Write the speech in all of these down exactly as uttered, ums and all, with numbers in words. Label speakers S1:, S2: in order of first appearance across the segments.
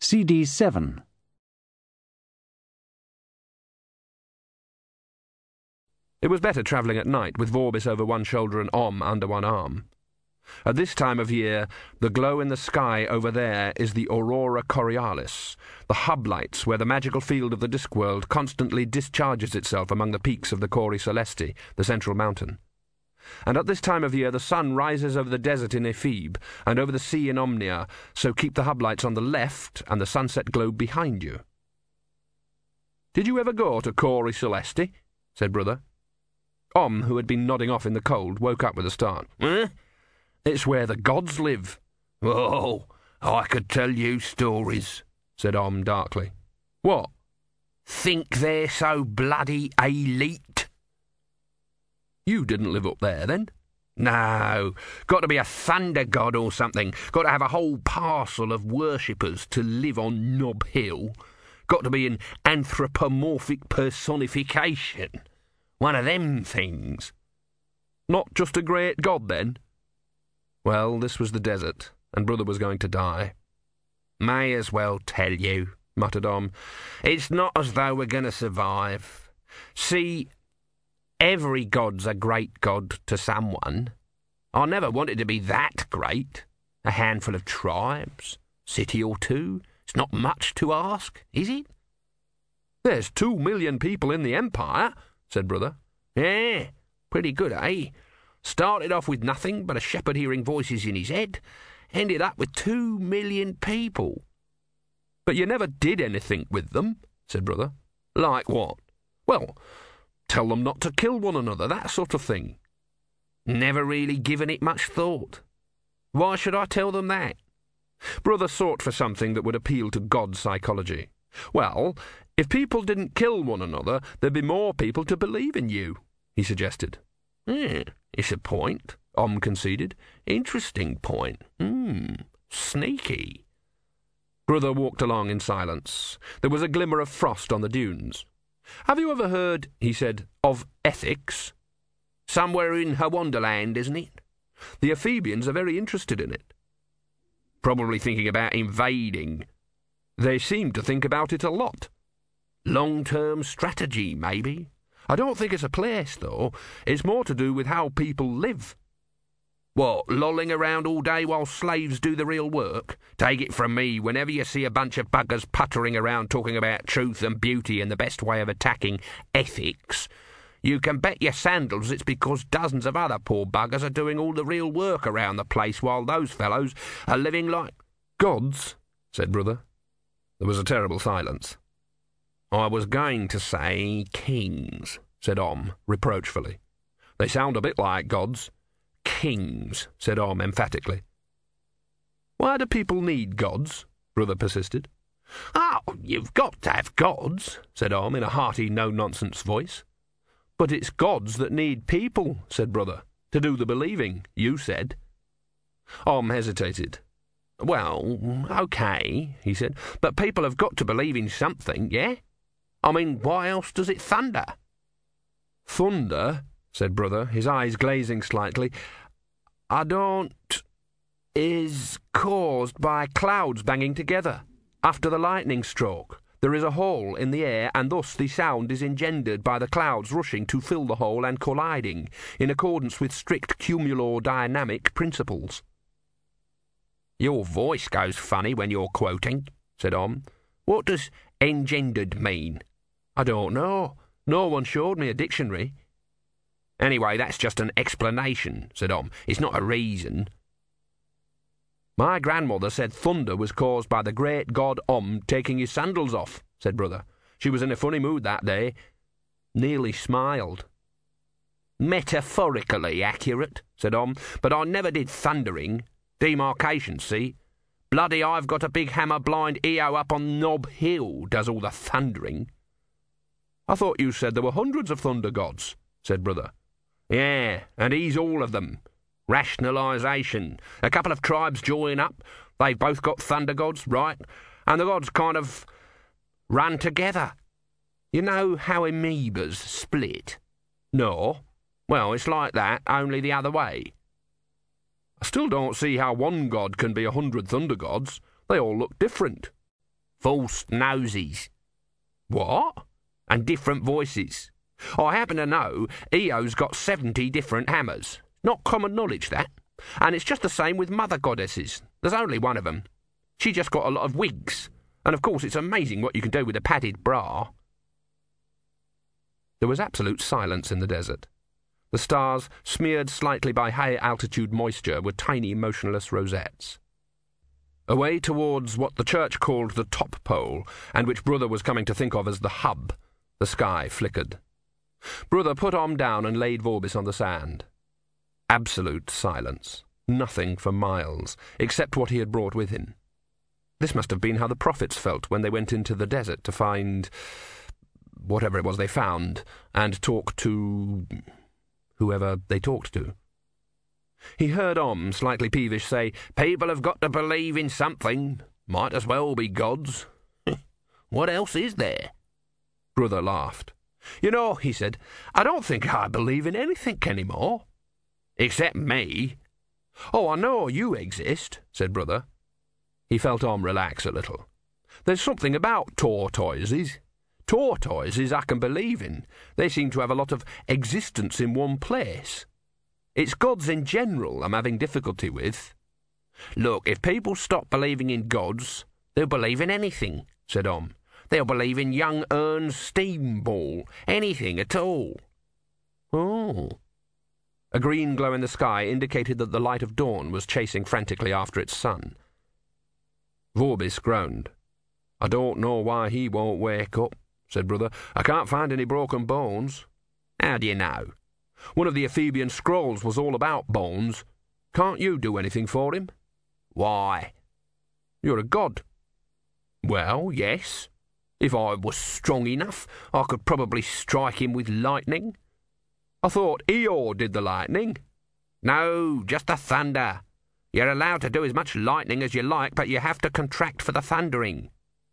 S1: C D seven.
S2: It was better travelling at night, with Vorbis over one shoulder and Om under one arm. At this time of year, the glow in the sky over there is the Aurora Borealis, the hub lights where the magical field of the Discworld constantly discharges itself among the peaks of the Cori Celesti, the central mountain. And at this time of year the sun rises over the desert in Ephebe and over the sea in Omnia, so keep the hub lights on the left and the sunset globe behind you. "Did you ever go to Cori Celesti?" said Brother. Om, who had been nodding off in the cold, woke up with a start. "Eh? It's where the gods live." "Oh, I could tell you stories," said Om darkly. "What?" "Think they're so bloody elite." "You didn't live up there, then?" "No. Got to be a thunder god or something. Got to have a whole parcel of worshippers to live on Nob Hill. Got to be an anthropomorphic personification. One of them things." "Not just a great god, then?" Well, this was the desert, and Brother was going to die. "May as well tell you," muttered Om. "It's not as though we're going to survive. See, every god's a great god to someone. I never wanted to be that great. A handful of tribes, city or two. It's not much to ask, is it?" "There's two million people in the Empire," said Brother. "Yeah, pretty good, eh? Started off with nothing but a shepherd hearing voices in his head, ended up with two million people." "But you never did anything with them," said Brother. "Like what?" "Well, tell them not to kill one another, that sort of thing." "Never really given it much thought. Why should I tell them that?" Brother sought for something that would appeal to God's psychology. "Well, if people didn't kill one another, there'd be more people to believe in you," he suggested. "Hmm, it's a point," Om conceded. "Interesting point. Hmm, sneaky." Brother walked along in silence. There was a glimmer of frost on the dunes. "Have you ever heard," he said, "of ethics?" "Somewhere in her wonderland, isn't it?" "The Ephebians are very interested in it." "Probably thinking about invading." "They seem to think about it a lot." "Long-term strategy, maybe?" "I don't think it's a place, though. It's more to do with how people live." "What, lolling around all day while slaves do the real work? Take it from me, whenever you see a bunch of buggers puttering around talking about truth and beauty and the best way of attacking ethics, you can bet your sandals it's because dozens of other poor buggers are doing all the real work around the place while those fellows are living like gods," said Brother. There was a terrible silence. "I was going to say kings," said Om, reproachfully. "They sound a bit like gods." "Kings," said Om emphatically. "Why do people need gods?" Brother persisted. "Oh, you've got to have gods," said Om in a hearty, no-nonsense voice. "But it's gods that need people," said Brother, "to do the believing, you said." Om hesitated. "Well, okay," he said, "but people have got to believe in something, yeah? I mean, why else does it thunder?" "Thunder," said Brother, his eyes glazing slightly, "I don't... is caused by clouds banging together. After the lightning stroke, there is a hole in the air, and thus the sound is engendered by the clouds rushing to fill the hole and colliding, in accordance with strict cumulodynamic principles." "Your voice goes funny when you're quoting," said Om. "What does engendered mean?" "I don't know. No one showed me a dictionary." "Anyway, that's just an explanation," said Om. "It's not a reason." "My grandmother said thunder was caused by the great god Om taking his sandals off," said Brother. "She was in a funny mood that day. Nearly smiled." "Metaphorically accurate," said Om, "but I never did thundering. Demarcation, see? Bloody I've got a big hammer blind E O up on Nob Hill does all the thundering." "I thought you said there were hundreds of thunder gods," said Brother. "Yeah, and he's all of them. Rationalisation. A couple of tribes join up, they've both got thunder gods, right? And the gods kind of run together. You know how amoebas split?" "No." "Well, it's like that, only the other way." "I still don't see how one god can be a hundred thunder gods. They all look different."
S1: false noses.
S2: What?
S1: And different voices. I happen to know Eo's got seventy different hammers. Not common knowledge, that. And it's just the same with mother goddesses. There's only one of them. She just got a lot of wigs. And of course it's amazing what you can do with a padded bra.
S2: There was absolute silence in the desert. The stars, smeared slightly by high-altitude moisture, were tiny, motionless rosettes. Away towards what the church called the top pole, and which Brother was coming to think of as the hub, the sky flickered. Brother put Om down and laid Vorbis on the sand. Absolute silence. Nothing for miles, except what he had brought with him. This must have been how the prophets felt when they went into the desert to find whatever it was they found, and talk to whoever they talked to. He heard Om, slightly peevish, say, "People have got to believe in something. Might as well be gods. What else is there?" Brother laughed. "You know," he said, "I don't think I believe in anything anymore. Except me." "Oh, I know you exist," said Brother. He felt Om relax a little. "There's something about tortoises. Tortoises I can believe in. They seem to have a lot of existence in one place. It's gods in general I'm having difficulty with." "Look, if people stop believing in gods, they'll believe in anything," said Om. "They'll believe in young Ern's steam ball. Anything at all." "Oh." A green glow in the sky indicated that the light of dawn was chasing frantically after its sun. Vorbis groaned. "I don't know why he won't wake up," said Brother. "I can't find any broken bones."
S1: "How do you know?"
S2: "One of the Ephebian scrolls was all about bones. Can't you do anything for him?"
S1: "Why?"
S2: "You're a god."
S1: "Well, yes. If I was strong enough, I could probably strike him with lightning."
S2: "I thought Eo did the lightning."
S1: "No, just the thunder. You're allowed to do as much lightning as you like, but you have to contract for the thundering."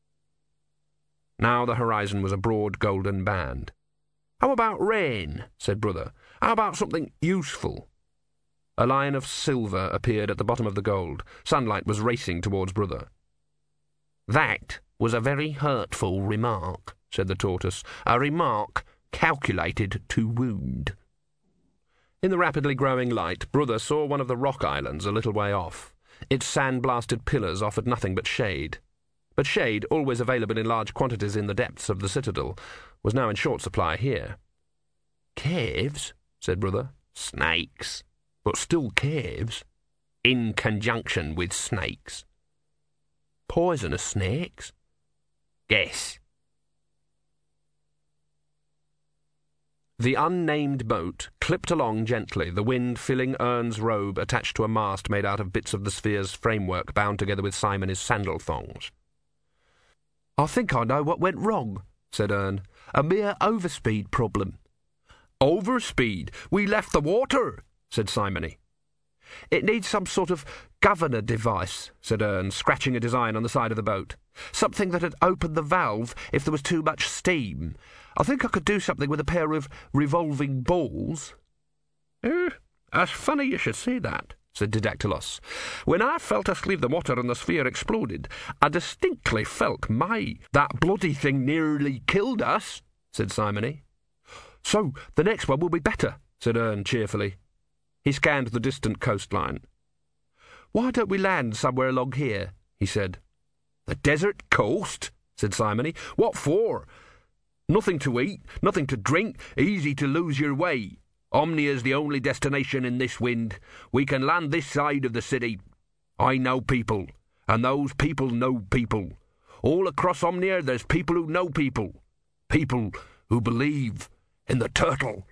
S2: Now the horizon was a broad golden band. "How about rain?" said Brother. "How about something useful?" A line of silver appeared at the bottom of the gold. Sunlight was racing towards Brother.
S1: "That was a very hurtful remark," said the tortoise. "A remark calculated to wound."
S2: In the rapidly growing light, Brother saw one of the rock islands a little way off. Its sand-blasted pillars offered nothing but shade. But shade, always available in large quantities in the depths of the citadel, was now in short supply here.
S1: "Caves," said Brother. "Snakes.
S2: But still caves."
S1: "In conjunction with snakes."
S2: "Poisonous snakes?"
S1: "Guess."
S2: The unnamed boat clipped along gently, the wind filling Ern's robe attached to a mast made out of bits of the sphere's framework bound together with Simon's sandal thongs. "I think I know what went wrong," said Ern. "A mere overspeed problem." "Overspeed? We left the water," said Simony. "It needs some sort of governor device," said Ern, scratching a design on the side of the boat. "Something that had opened the valve if there was too much steam. I think I could do something with a pair of revolving balls." "Eh, that's funny you should say that," said Didactylos. "When I felt us leave the water and the sphere exploded, I distinctly felt my... That bloody thing nearly killed us," said Simony. "So the next one will be better," said Ern cheerfully. He scanned the distant coastline. "Why don't we land somewhere along here?" he said. "The desert coast?" said Simony. "What for?" "Nothing to eat, nothing to drink, easy to lose your way. Omnia's the only destination in this wind. We can land this side of the city. I know people, and those people know people. All across Omnia there's people who know people. People who believe in the turtle."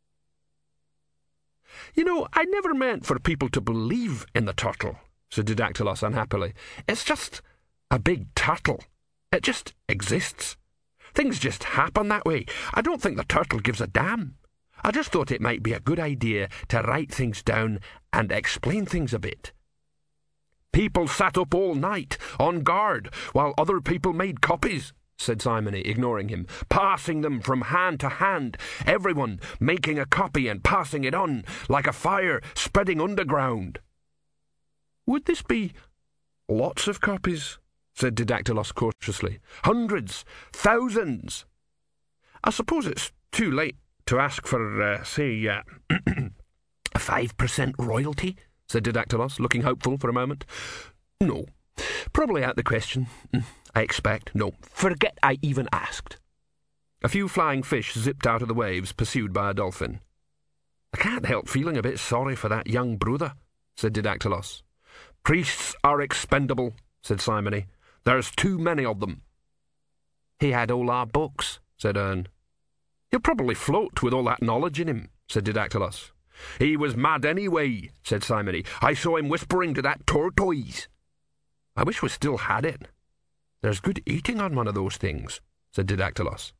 S2: "You know, I never meant for people to believe in the turtle," said Didactylos unhappily. "It's just a big turtle. It just exists. Things just happen that way. I don't think the turtle gives a damn. I just thought it might be a good idea to write things down and explain things a bit." "People sat up all night, on guard, while other people made copies," said Simony, ignoring him, "passing them from hand to hand, everyone making a copy and passing it on, like a fire spreading underground." "Would this be lots of copies?" said Didactylos cautiously. "Hundreds! Thousands!" "I suppose it's too late to ask for, uh, say, uh, a five percent royalty?" said Didactylos, looking hopeful for a moment. "No. Probably out the question, I expect. No, forget I even asked." A few flying fish zipped out of the waves, pursued by a dolphin. "I can't help feeling a bit sorry for that young brother," said Didactylos. "Priests are expendable," said Simony. "There's too many of them." "He had all our books," said Ern. "He'll probably float with all that knowledge in him," said Didactylos. "He was mad anyway," said Simony. "I saw him whispering to that tortoise." "I wish we still had it. There's good eating on one of those things," said Didactylos.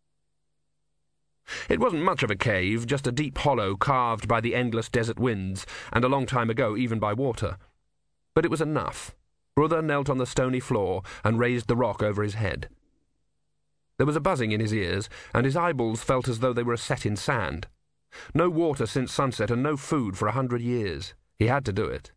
S2: It wasn't much of a cave, just a deep hollow carved by the endless desert winds, and a long time ago even by water. But it was enough. Brother knelt on the stony floor and raised the rock over his head. There was a buzzing in his ears, and his eyeballs felt as though they were set in sand. No water since sunset, and no food for a hundred years. He had to do it.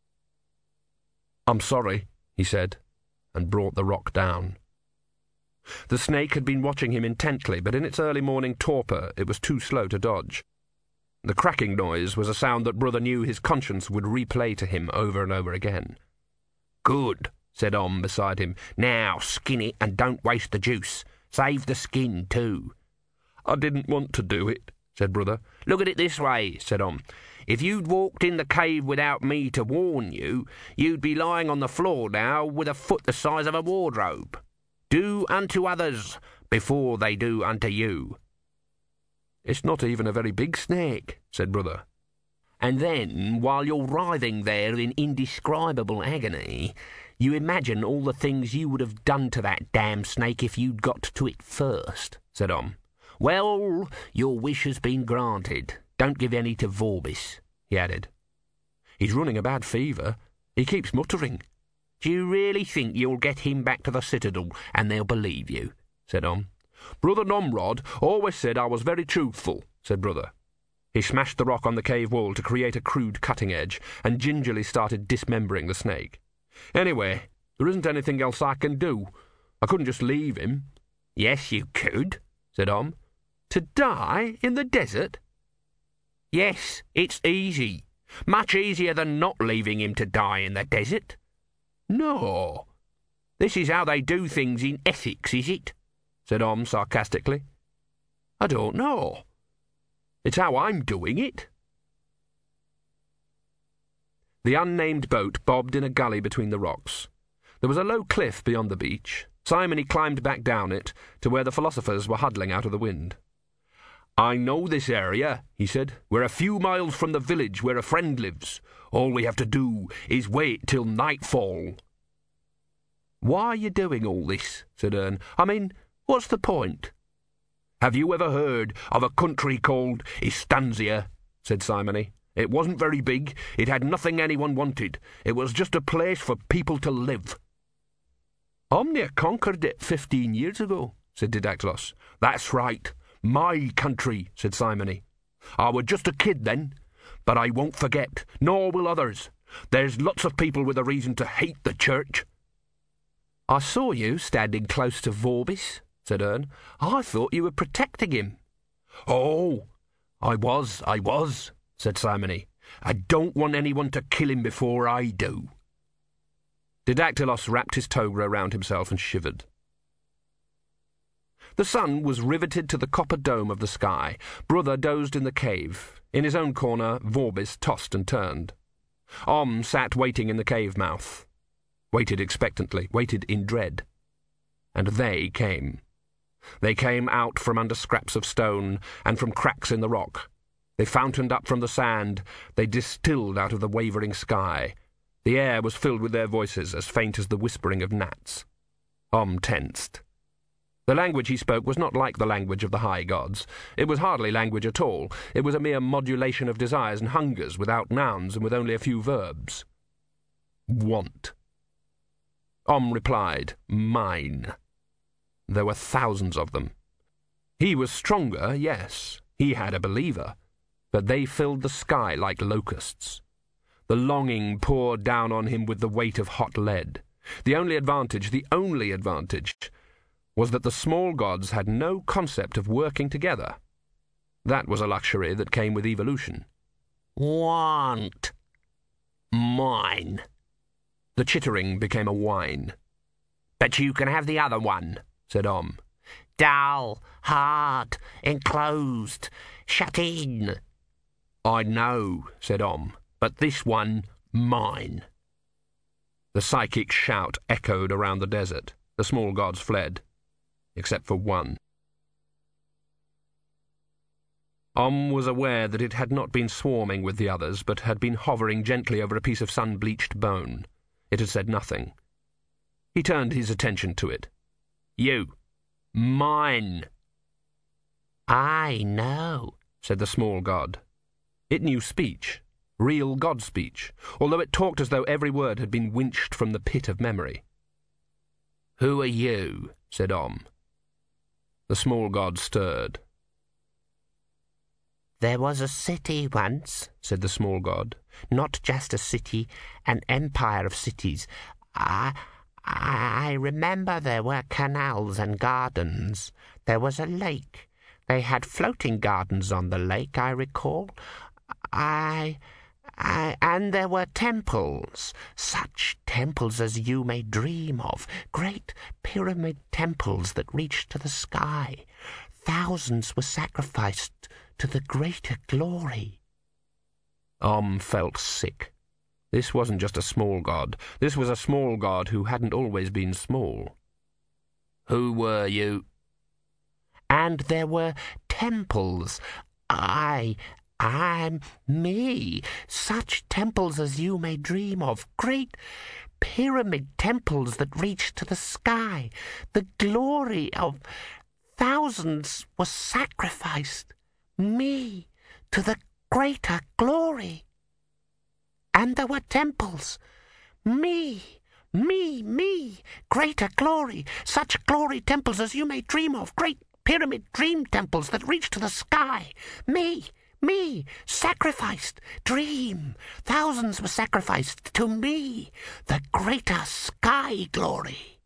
S2: "I'm sorry," he said, and brought the rock down. The snake had been watching him intently, but in its early morning torpor it was too slow to dodge. The cracking noise was a sound that Brother knew his conscience would replay to him over and over again. "Good," said Om beside him. "Now skin it and don't waste the juice. Save the skin too." "I didn't want to do it," said Brother. "Look at it this way," said Om. "If you'd walked in the cave without me to warn you, you'd be lying on the floor now with a foot the size of a wardrobe. Do unto others before they do unto you." "It's not even a very big snake," said Brother. "And then, while you're writhing there in indescribable agony, you imagine all the things you would have done to that damn snake if you'd got to it first," said Om. "Well, your wish has been granted. Don't give any to Vorbis," he added. "He's running a bad fever. He keeps muttering." "Do you really think you'll get him back to the Citadel and they'll believe you?" said Om. "Brother Nomrod always said I was very truthful," said Brother. He smashed the rock on the cave wall to create a crude cutting edge and gingerly started dismembering the snake. "Anyway, there isn't anything else I can do. I couldn't just leave him." "Yes, you could," said Om. "To die in the desert?" "Yes, it's easy. Much easier than not leaving him to die in the desert." "No. This is how they do things in ethics, is it?" said Om sarcastically. "I don't know. It's how I'm doing it." The unnamed boat bobbed in a gully between the rocks. There was a low cliff beyond the beach. Simony climbed back down it to where the philosophers were huddling out of the wind. "I know this area," he said. "We're a few miles from the village where a friend lives. All we have to do is wait till nightfall." "Why are you doing all this?" said Ern. "I mean, what's the point?" "Have you ever heard of a country called Istanzia?" said Simony. "It wasn't very big. It had nothing anyone wanted. It was just a place for people to live." "Omnia conquered it fifteen years ago," said Didactylos. "That's right. My country," said Simony. "I was just a kid then, but I won't forget, nor will others. There's lots of people with a reason to hate the church." "I saw you standing close to Vorbis," said Ern. "I thought you were protecting him." "Oh, I was, I was," said Simony. "I don't want anyone to kill him before I do." Didactylos wrapped his toga around himself and shivered. The sun was riveted to the copper dome of the sky. Brother dozed in the cave. In his own corner, Vorbis tossed and turned. Om sat waiting in the cave mouth. Waited expectantly, waited in dread. And they came. They came out from under scraps of stone and from cracks in the rock. They fountained up from the sand. They distilled out of the wavering sky. The air was filled with their voices, as faint as the whispering of gnats. Om tensed. The language he spoke was not like the language of the high gods. It was hardly language at all. It was a mere modulation of desires and hungers, without nouns and with only a few verbs. Want. Om replied, "Mine." There were thousands of them. He was stronger, yes. He had a believer. But they filled the sky like locusts. The longing poured down on him with the weight of hot lead. The only advantage, the only advantage, was that the small gods had no concept of working together. That was a luxury that came with evolution.
S1: Want. Mine.
S2: The chittering became a whine.
S1: But you can have the other one,
S2: said Om.
S1: Dull, hard, enclosed, shut in.
S2: I know, said Om, but this one, mine. The psychic shout echoed around the desert. The small gods fled, except for one. Om was aware that it had not been swarming with the others, but had been hovering gently over a piece of sun-bleached bone. It had said nothing. He turned his attention to it.
S1: You. Mine. I know, said the small god.
S2: It knew speech, real god speech, although it talked as though every word had been winched from the pit of memory.
S1: Who are you?
S2: said Om. The small god stirred.
S1: There was a city once, said the small god. Not just a city, an empire of cities. I, I remember there were canals and gardens. There was a lake. They had floating gardens on the lake, I recall. I... I, and there were temples, such temples as you may dream of, great pyramid temples that reached to the sky. Thousands were sacrificed to the greater glory.
S2: Om felt sick. This wasn't just a small god. This was a small god who hadn't always been small.
S1: Who were you? And there were temples. I... I'm me. Such temples as you may dream of. Great pyramid temples that reach to the sky. The glory of thousands was sacrificed. Me to the greater glory. And there were temples. Me, me, me. Greater glory. Such glory temples as you may dream of. Great pyramid dream temples that reach to the sky. Me. Me, sacrificed, dream. Thousands were sacrificed to me, the greater sky glory.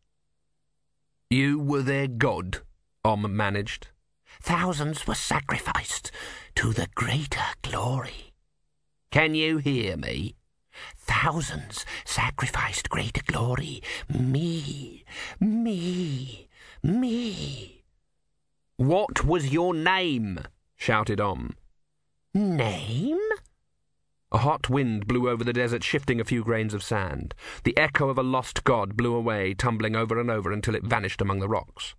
S2: You were their god, Om managed.
S1: Thousands were sacrificed to the greater glory. Can you hear me? Thousands sacrificed greater glory. Me, me, me.
S2: What was your name? Shouted Om.
S1: Name?
S2: A hot wind blew over the desert, shifting a few grains of sand. The echo of a lost god blew away, tumbling over and over until it vanished among the rocks.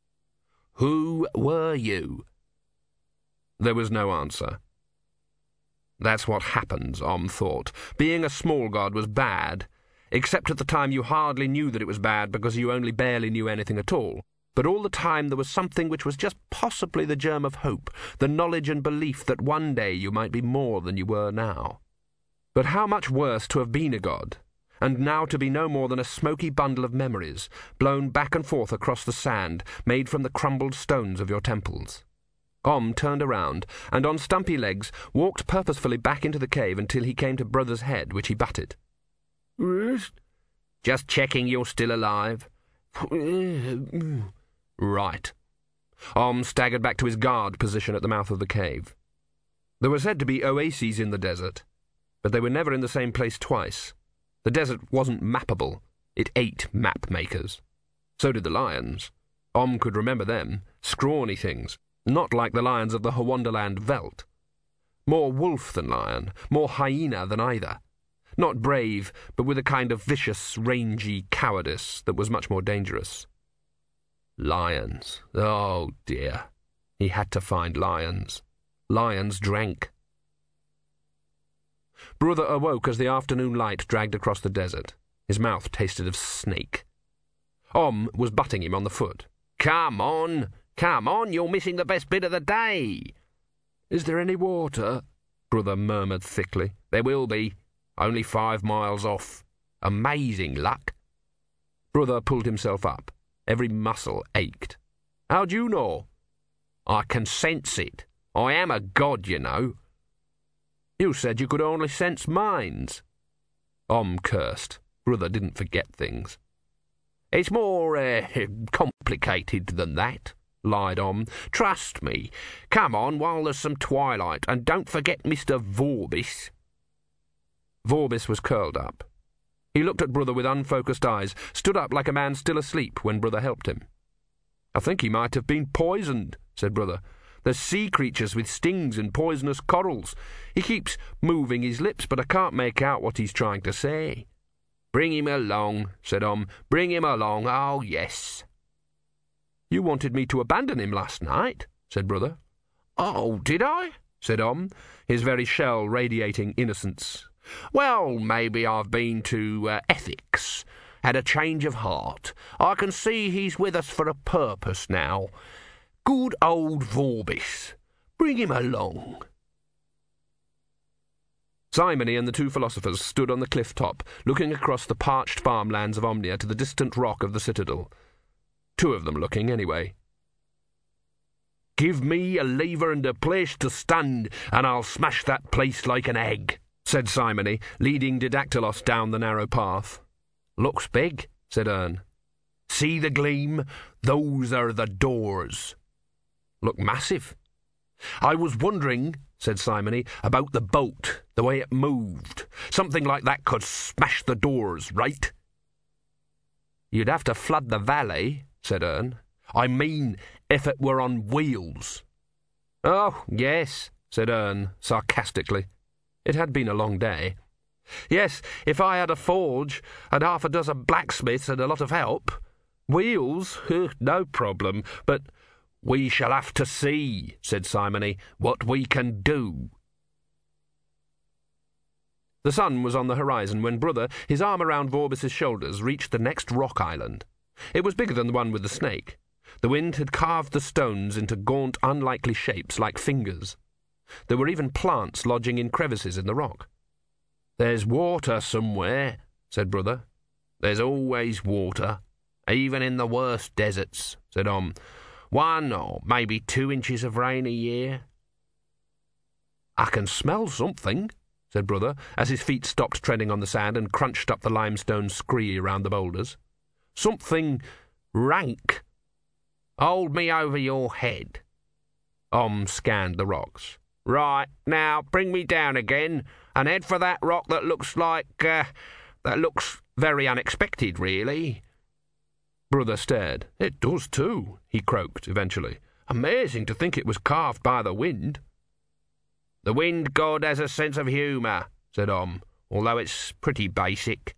S1: Who were you?
S2: There was no answer. That's what happens, Om thought. Being a small god was bad, except at the time you hardly knew that it was bad because you only barely knew anything at all. But all the time there was something which was just possibly the germ of hope, the knowledge and belief that one day you might be more than you were now. But how much worse to have been a god, and now to be no more than a smoky bundle of memories, blown back and forth across the sand, made from the crumbled stones of your temples. Om turned around, and on stumpy legs walked purposefully back into the cave until he came to Brother's head, which he butted.
S1: Just checking you're still alive.
S2: Right. Om staggered back to his guard position at the mouth of the cave. There were said to be oases in the desert, but they were never in the same place twice. The desert wasn't mappable. It ate map-makers. So did the lions. Om could remember them, scrawny things, not like the lions of the Hwonderland veldt. More wolf than lion, more hyena than either. Not brave, but with a kind of vicious, rangy cowardice that was much more dangerous. Lions. Oh, dear. He had to find lions. Lions drank. Brother awoke as the afternoon light dragged across the desert. His mouth tasted of snake. Om was butting him on the foot.
S1: Come on, come on, you're missing the best bit of the day.
S2: Is there any water? Brother murmured thickly.
S1: There will be. Only five miles off. Amazing luck.
S2: Brother pulled himself up. Every muscle ached.
S1: How'd you know? I can sense it. I am a god, you know.
S2: You said you could only sense minds. Om cursed. Brother didn't forget things.
S1: It's more uh, complicated than that, lied Om. Trust me. Come on while there's some twilight, and don't forget Mister Vorbis.
S2: Vorbis was curled up. He looked at Brother with unfocused eyes, stood up like a man still asleep when Brother helped him. I think he might have been poisoned, said Brother. There's sea creatures with stings and poisonous corals. He keeps moving his lips, but I can't make out what he's trying to say.
S1: Bring him along, said Om. Bring him along, oh yes.
S2: You wanted me to abandon him last night, said Brother.
S1: Oh, did I? said Om,
S2: his very shell radiating innocence.
S1: Well, maybe I've been to uh, ethics, had a change of heart. I can see he's with us for a purpose now. Good old Vorbis. Bring him along.
S2: Simony and the two philosophers stood on the cliff top, looking across the parched farmlands of Omnia to the distant rock of the citadel. Two of them looking, anyway.
S1: Give me a lever and a place to stand, and I'll smash that place like an egg,
S2: said Simony, leading Didactylos down the narrow path.
S1: Looks big, said Ern. See the gleam? Those are the doors.
S2: Look massive.
S1: I was wondering, said Simony, about the boat, the way it moved. Something like that could smash the doors, right?
S2: You'd have to flood the valley, said Ern.
S1: I mean, if it were on wheels.
S2: Oh, yes, said Ern, sarcastically. It had been a long day.
S1: Yes, if I had a forge, and half a dozen blacksmiths and a lot of help. Wheels, no problem, but we shall have to see, said Simony, what we can do.
S2: The sun was on the horizon when Brother, his arm around Vorbis's shoulders, reached the next rock island. It was bigger than the one with the snake. The wind had carved the stones into gaunt, unlikely shapes like fingers. There were even plants lodging in crevices in the rock.
S1: There's water somewhere, said Brother. There's always water, even in the worst deserts, said Om. One or maybe two inches of rain a year.
S2: I can smell something, said Brother, as his feet stopped treading on the sand and crunched up the limestone scree around the boulders.
S1: Something rank. Hold me over your head.
S2: Om scanned the rocks.
S1: Right, now bring me down again and head for that rock that looks like, uh, that looks very unexpected, really.
S2: Brother stared.
S1: It does too, he croaked eventually. Amazing to think it was carved by the wind. The wind god has a sense of humour, said Om, although it's pretty basic.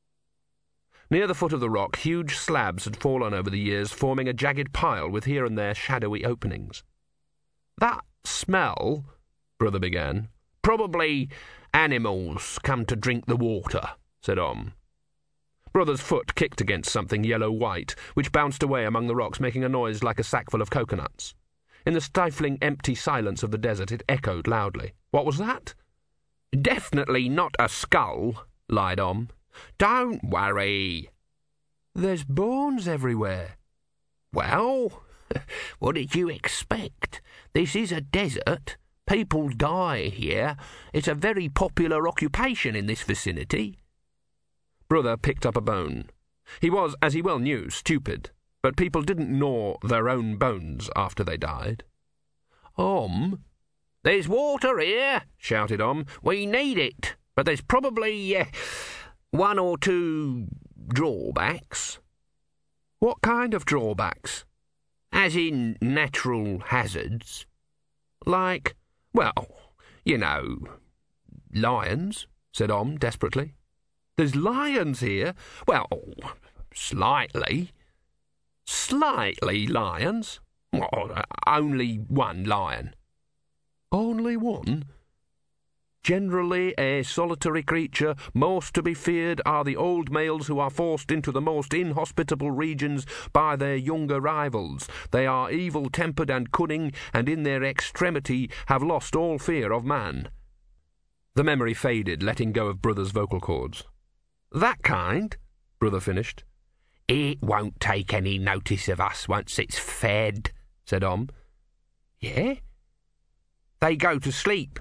S2: Near the foot of the rock, huge slabs had fallen over the years, forming a jagged pile with here and there shadowy openings.
S1: That smell, Brother began. Probably animals come to drink the water, said Om.
S2: Brother's foot kicked against something yellow-white, which bounced away among the rocks, making a noise like a sackful of coconuts. In the stifling, empty silence of the desert, it echoed loudly. What was that?
S1: Definitely not a skull, lied Om. Don't worry.
S2: There's bones everywhere.
S1: Well, what did you expect? This is a desert. People die here. It's a very popular occupation in this vicinity.
S2: Brother picked up a bone. He was, as he well knew, stupid, but people didn't gnaw their own bones after they died.
S1: Om, there's water here, shouted Om. We need it, but there's probably uh, one or two drawbacks.
S2: What kind of drawbacks?
S1: As in natural hazards.
S2: Like,
S1: well, you know, lions, said Om desperately.
S2: There's lions here?
S1: Well, slightly. Slightly lions. Well, only one lion.
S2: Only one? Generally a solitary creature, most to be feared are the old males who are forced into the most inhospitable regions by their younger rivals. They are evil-tempered and cunning, and in their extremity have lost all fear of man. The memory faded, letting go of Brother's vocal cords.
S1: That kind,
S2: Brother finished.
S1: It won't take any notice of us once it's fed, said Om.
S2: Yeah?
S1: They go to sleep.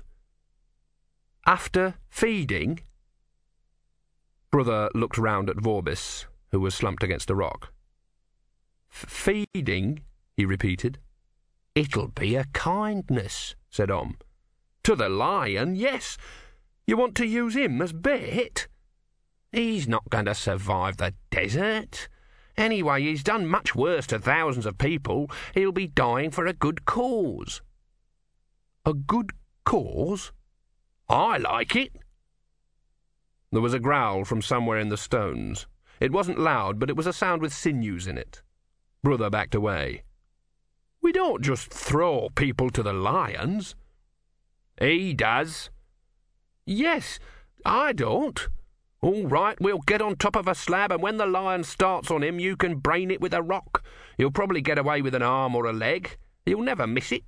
S2: After feeding? Brother looked round at Vorbis, who was slumped against a rock.
S1: "Feeding?"
S2: he repeated.
S1: "It'll be a kindness," said Om.
S2: "To the lion, yes. You want to use him as bait?"
S1: "He's not going to survive the desert. Anyway, he's done much worse to thousands of people. He'll be dying for a good cause."
S2: "A good cause?
S1: I like it."
S2: There was a growl from somewhere in the stones. It wasn't loud, but it was a sound with sinews in it. Brother backed away.
S1: "We don't just throw people to the lions." "He does."
S2: "Yes, I don't."
S1: "All right, we'll get on top of a slab, and when the lion starts on him, you can brain it with a rock. You'll probably get away with an arm or a leg. You'll never miss it."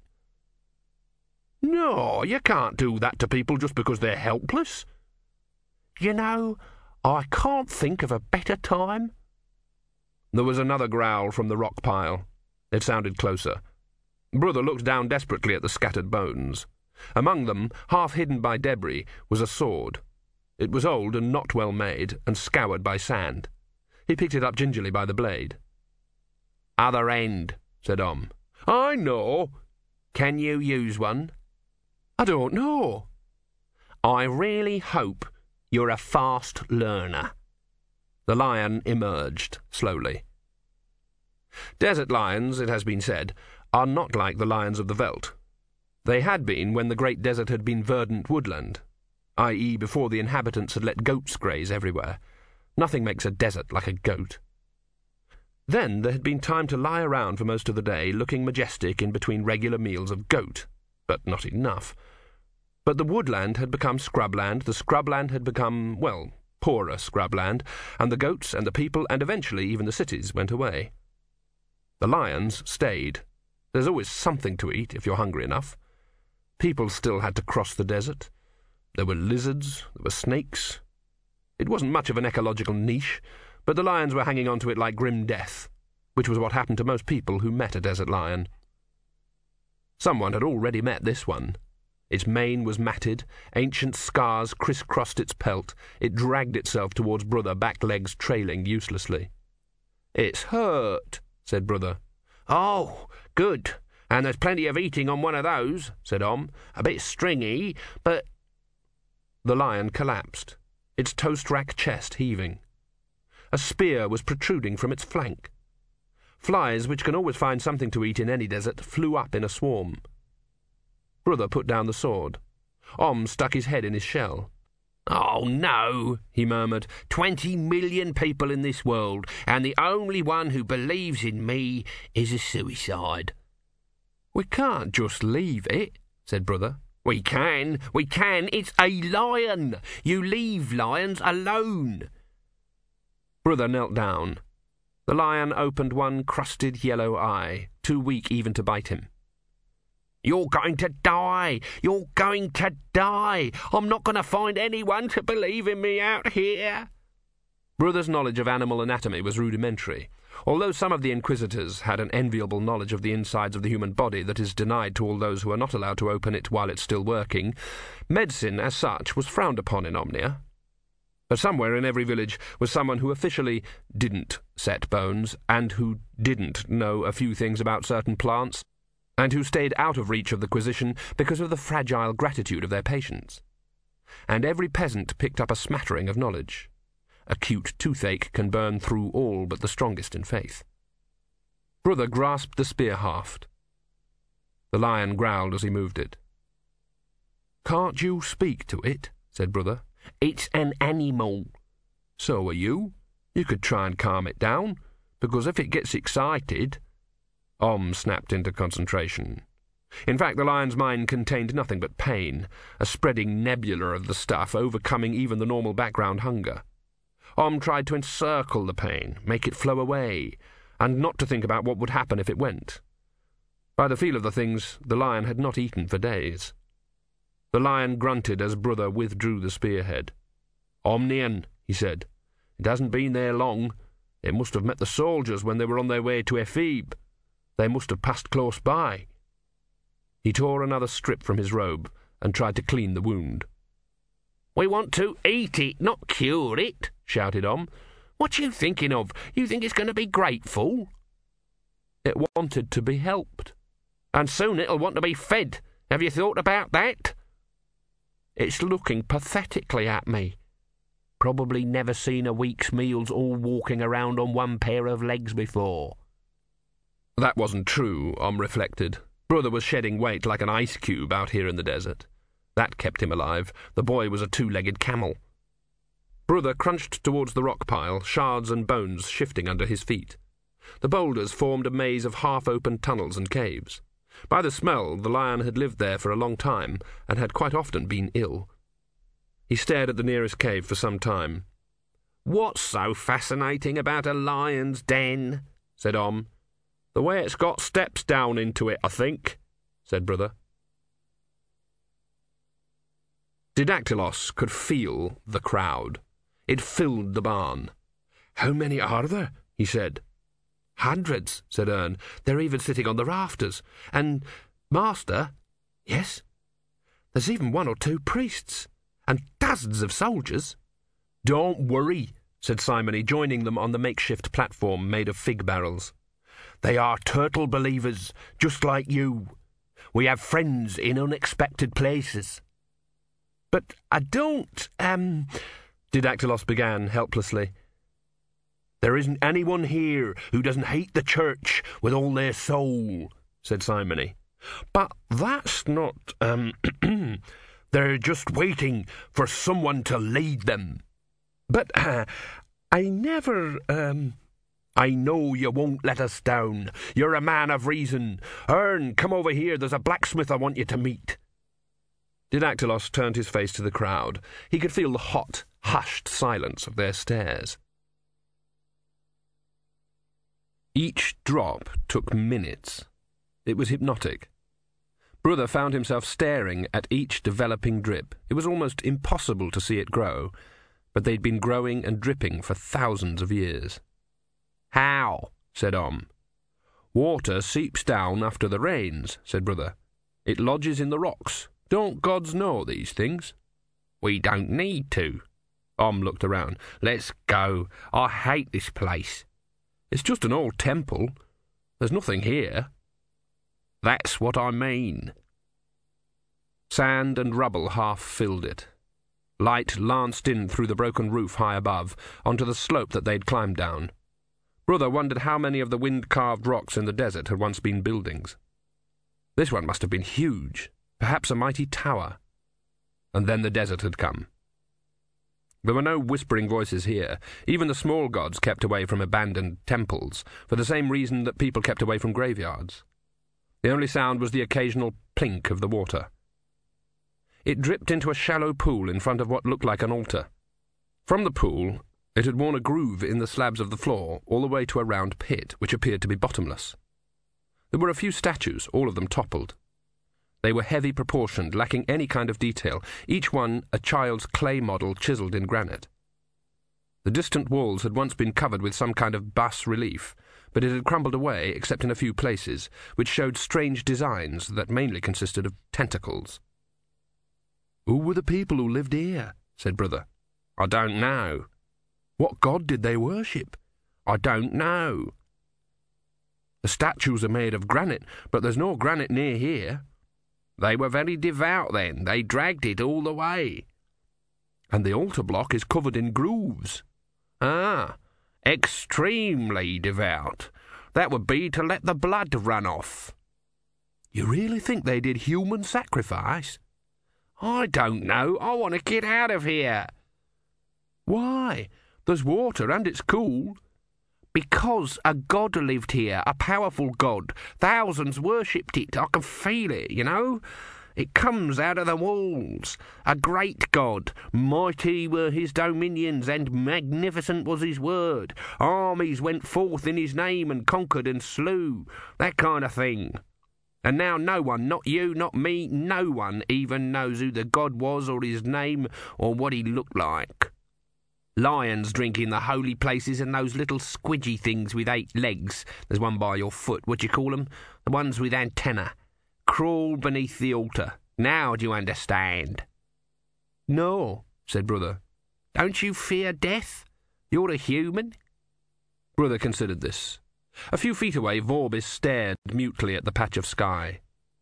S2: "No, you can't do that to people just because they're helpless."
S1: "You know, I can't think of a better time."
S2: There was another growl from the rock pile. It sounded closer. Brother looked down desperately at the scattered bones. Among them, half hidden by debris, was a sword. It was old and not well made, and scoured by sand. He picked it up gingerly by the blade.
S1: "Other end," said Om.
S2: "I know."
S1: "Can you use one?"
S2: "I don't know."
S1: "I really hope you're a fast learner."
S2: The lion emerged, slowly. Desert lions, it has been said, are not like the lions of the veldt. They had been when the great desert had been verdant woodland, that is before the inhabitants had let goats graze everywhere. Nothing makes a desert like a goat. Then there had been time to lie around for most of the day, looking majestic in between regular meals of goat, but not enough. But the woodland had become scrubland, the scrubland had become, well, poorer scrubland, and the goats and the people and eventually even the cities went away. The lions stayed. There's always something to eat if you're hungry enough. People still had to cross the desert. There were lizards, there were snakes. It wasn't much of an ecological niche, but the lions were hanging on to it like grim death, which was what happened to most people who met a desert lion. Someone had already met this one. Its mane was matted, ancient scars crisscrossed its pelt, it dragged itself towards Brother, back legs trailing uselessly.
S1: "It's hurt," said Brother.
S2: "Oh, good. And there's plenty of eating on one of those," said Om. "A bit stringy, but—" The lion collapsed, its toast-rack chest heaving. A spear was protruding from its flank. Flies, which can always find something to eat in any desert, flew up in a swarm. Brother put down the sword. Om stuck his head in his shell.
S1: "Oh, no," he murmured. "Twenty million people in this world, and the only one who believes in me is a suicide."
S2: "We can't just leave it," said Brother.
S1: "We can, we can. It's a lion. You leave lions alone."
S2: Brother knelt down. The lion opened one crusted yellow eye, too weak even to bite him.
S1: "You're going to die! You're going to die! I'm not going to find anyone to believe in me out here!"
S2: Brother's knowledge of animal anatomy was rudimentary, although some of the inquisitors had an enviable knowledge of the insides of the human body that is denied to all those who are not allowed to open it while it's still working. Medicine, as such, was frowned upon in Omnia. But somewhere in every village was someone who officially didn't set bones, and who didn't know a few things about certain plants, and who stayed out of reach of the Quisition because of the fragile gratitude of their patients. And every peasant picked up a smattering of knowledge. Acute toothache can burn through all but the strongest in faith. Brother grasped the spear haft. The lion growled as he moved it. "Can't you speak to it?" said Brother.
S1: "It's an animal."
S2: "So are you. You could try and calm it down, because if it gets excited—" Om snapped into concentration. In fact, the lion's mind contained nothing but pain, a spreading nebula of the stuff, overcoming even the normal background hunger. Om tried to encircle the pain, make it flow away, and not to think about what would happen if it went. By the feel of the things, the lion had not eaten for days. The lion grunted as Brother withdrew the spearhead. "Omnian," he said. "It hasn't been there long. It must have met the soldiers when they were on their way to Ephebe. They must have passed close by." He tore another strip from his robe and tried to clean the wound.
S1: "We want to eat it, not cure it," shouted Om. What you thinking of? You think it's going to be grateful?
S2: It wanted to be helped.
S1: And soon it'll want to be fed. Have you thought about that?
S2: It's looking pathetically at me.
S1: Probably never seen a week's meals all walking around on one pair of legs before.
S2: That wasn't true, Om reflected. Brother was shedding weight like an ice cube out here in the desert. That kept him alive. The boy was a two-legged camel. Brother crunched towards the rock pile, shards and bones shifting under his feet. The boulders formed a maze of half-open tunnels and caves. By the smell, the lion had lived there for a long time, and had quite often been ill. He stared at the nearest cave for some time.
S1: "What's so fascinating about a lion's den?" said Om.
S2: "The way it's got steps down into it, I think," said Brother. Didactylos could feel the crowd. It filled the barn. "How many are there?" he said.
S1: "Hundreds," said Ern. "They're even sitting on the rafters. And, Master—"
S2: "Yes?"
S1: "There's even one or two priests. And dozens of soldiers."
S2: "Don't worry," said Simony, joining them on the makeshift platform made of fig barrels. "They are turtle believers, just like you. We have friends in unexpected places."
S1: "But I don't, um—"
S2: Didactylos began helplessly. "There isn't anyone here who doesn't hate the church with all their soul," said Simony. "But that's not, um... they're just waiting for someone to lead them."
S1: "But uh, I never, um...
S2: I know you won't let us down. You're a man of reason. Ern, come over here. There's a blacksmith I want you to meet." Didactylos turned his face to the crowd. He could feel the hot, hushed silence of their stares. Each drop took minutes. It was hypnotic. Brother found himself staring at each developing drip. It was almost impossible to see it grow, but they'd been growing and dripping for thousands of years.
S1: "How?"
S2: said Om. "Water seeps down after the rains," said Brother. "It lodges in the rocks. Don't gods know these things?"
S1: "We don't need to."
S2: Om looked around.
S1: "Let's go. I hate this place."
S2: "It's just an old temple. There's nothing here."
S1: "That's what I mean."
S2: Sand and rubble half filled it. Light lanced in through the broken roof high above, onto the slope that they'd climbed down. Brother wondered how many of the wind-carved rocks in the desert had once been buildings. This one must have been huge, perhaps a mighty tower. And then the desert had come. There were no whispering voices here. Even the small gods kept away from abandoned temples, for the same reason that people kept away from graveyards. The only sound was the occasional plink of the water. It dripped into a shallow pool in front of what looked like an altar. From the pool, it had worn a groove in the slabs of the floor all the way to a round pit, which appeared to be bottomless. There were a few statues, all of them toppled. They were heavy proportioned, lacking any kind of detail, each one a child's clay model chiselled in granite. The distant walls had once been covered with some kind of bas-relief, but it had crumbled away except in a few places, which showed strange designs that mainly consisted of tentacles. "Who were the people who lived here?" said Brother.
S1: "I don't know."
S2: "What god did they worship?"
S1: "I don't know."
S2: "The statues are made of granite, but there's no granite near here."
S1: "They were very devout then. They dragged it all the way."
S2: "And the altar block is covered in grooves."
S1: "Ah, extremely devout. That would be to let the blood run off."
S2: "You really think they did human sacrifice?"
S1: "I don't know. I want to get out of here."
S2: "Why? There's water and it's cool."
S1: "Because a god lived here, a powerful god. Thousands worshipped it. I can feel it, you know. It comes out of the walls. A great god. Mighty were his dominions, and magnificent was his word. Armies went forth in his name and conquered and slew. That kind of thing. And now no one, not you, not me, no one even knows who the god was or his name or what he looked like. Lions drink in the holy places, and those little squidgy things with eight legs, there's one by your foot, what do you call them? The ones with antennae, crawl beneath the altar. Now do you understand?"
S2: "No," said Brother.
S1: "Don't you fear death?" You're a human?
S2: Brother considered this. A few feet away, Vorbis stared mutely at the patch of sky.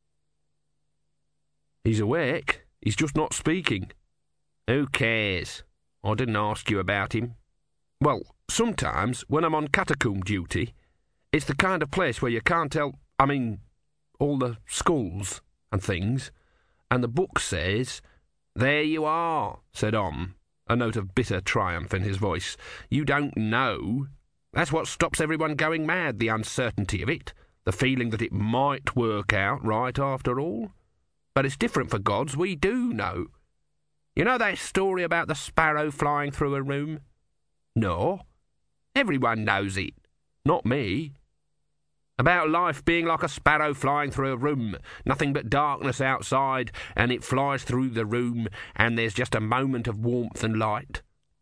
S2: He's awake. He's just not speaking.
S1: Who cares? I didn't ask you about him.
S2: Well, sometimes, when I'm on catacomb duty, it's the kind of place where you can't tell, I mean, all the skulls and things, and the book says...
S1: There you are, said Om,
S2: a note of bitter triumph in his voice.
S1: You don't know. That's what stops everyone going mad, the uncertainty of it, the feeling that it might work out right after all. But it's different for gods, we do know. You know that story about the sparrow flying through a room?
S2: No.
S1: Everyone knows it.
S2: Not me.
S1: About life being like a sparrow flying through a room, nothing but darkness outside, and it flies through the room, and there's just a moment of warmth and light.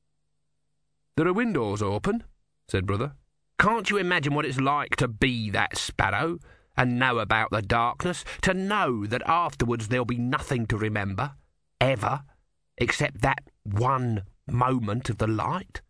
S2: There are windows open, said Brother.
S1: Can't you imagine what it's like to be that sparrow, and know about the darkness, to know that afterwards there'll be nothing to remember, ever, except that one moment of the light?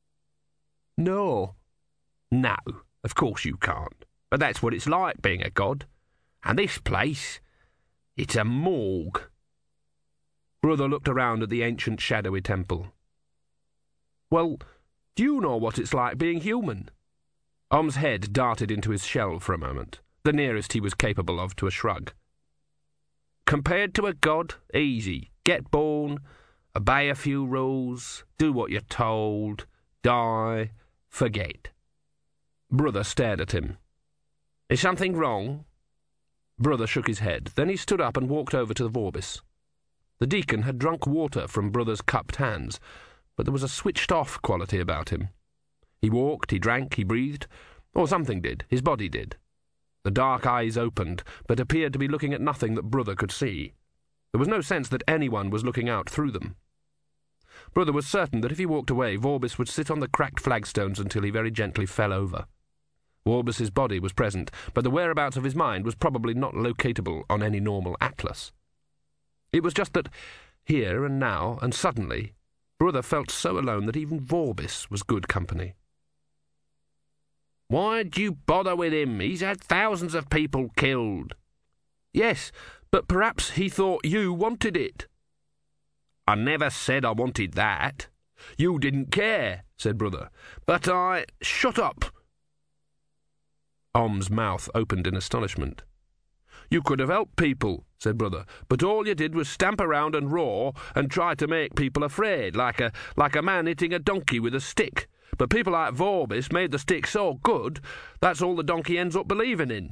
S2: No.
S1: No, of course you can't. But that's what it's like being a god. And this place, it's a morgue.
S2: Brother looked around at the ancient shadowy temple. Well, do you know what it's like being human? Om's head darted into his shell for a moment, the nearest he was capable of to a shrug.
S1: Compared to a god, easy. Get born, obey a few rules, do what you're told, die, forget.
S2: Brother stared at him.
S1: Is something wrong?
S2: Brother shook his head. Then he stood up and walked over to the Vorbis. The deacon had drunk water from Brother's cupped hands, but there was a switched-off quality about him. He walked, he drank, he breathed, or something did, his body did. The dark eyes opened, but appeared to be looking at nothing that Brother could see. There was no sense that anyone was looking out through them. Brother was certain that if he walked away, Vorbis would sit on the cracked flagstones until he very gently fell over. Vorbis's body was present, but the whereabouts of his mind was probably not locatable on any normal atlas. It was just that, here and now, and suddenly, Brother felt so alone that even Vorbis was good company.
S1: Why'd you bother with him? He's had thousands of people killed.
S2: Yes, but perhaps he thought you wanted it.
S1: I never said I wanted that.
S2: You didn't care, said Brother. But I... Shut up! Om's mouth opened in astonishment. You could have helped people, said Brother, but all you did was stamp around and roar and try to make people afraid, like a like a man hitting a donkey with a stick. But people like Vorbis made the stick so good, that's all the donkey ends up believing in.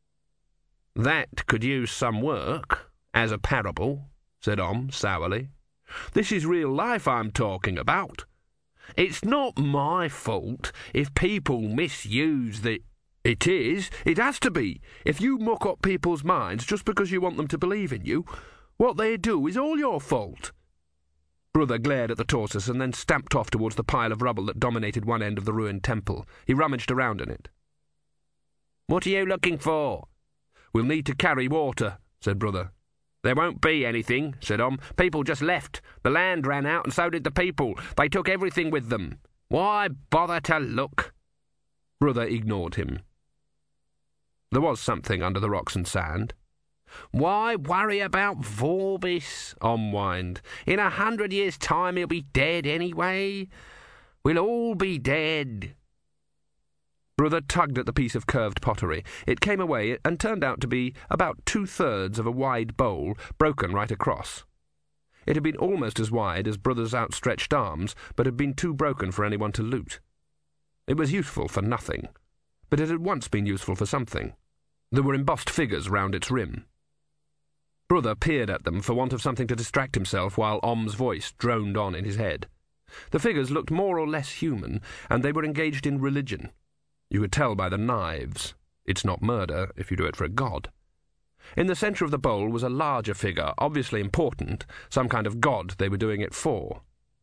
S1: That could use some work, as a parable, said Om sourly.
S2: This is real life I'm talking about.
S1: It's not my fault if people misuse the...
S2: It is. It has to be. If you muck up people's minds just because you want them to believe in you, what they do is all your fault. Brother glared at the tortoise and then stamped off towards the pile of rubble that dominated one end of the ruined temple. He rummaged around in it.
S1: What are you looking for?
S2: We'll need to carry water, said Brother.
S1: There won't be anything, said Om. People just left. The land ran out and so did the people. They took everything with them. Why bother to look?
S2: Brother ignored him. There was something under the rocks and sand.
S1: Why worry about Vorbis? Om whined. In a hundred years' time he'll be dead anyway. We'll all be dead.
S2: Brother tugged at the piece of curved pottery. It came away and turned out to be about two-thirds of a wide bowl, broken right across. It had been almost as wide as Brother's outstretched arms, but had been too broken for anyone to loot. It was useful for nothing, but it had once been useful for something. There were embossed figures round its rim. Brother peered at them for want of something to distract himself while Om's voice droned on in his head. The figures looked more or less human, and they were engaged in religion. You could tell by the knives. It's not murder if you do it for a god. In the centre of the bowl was a larger figure, obviously important, some kind of god they were doing it for.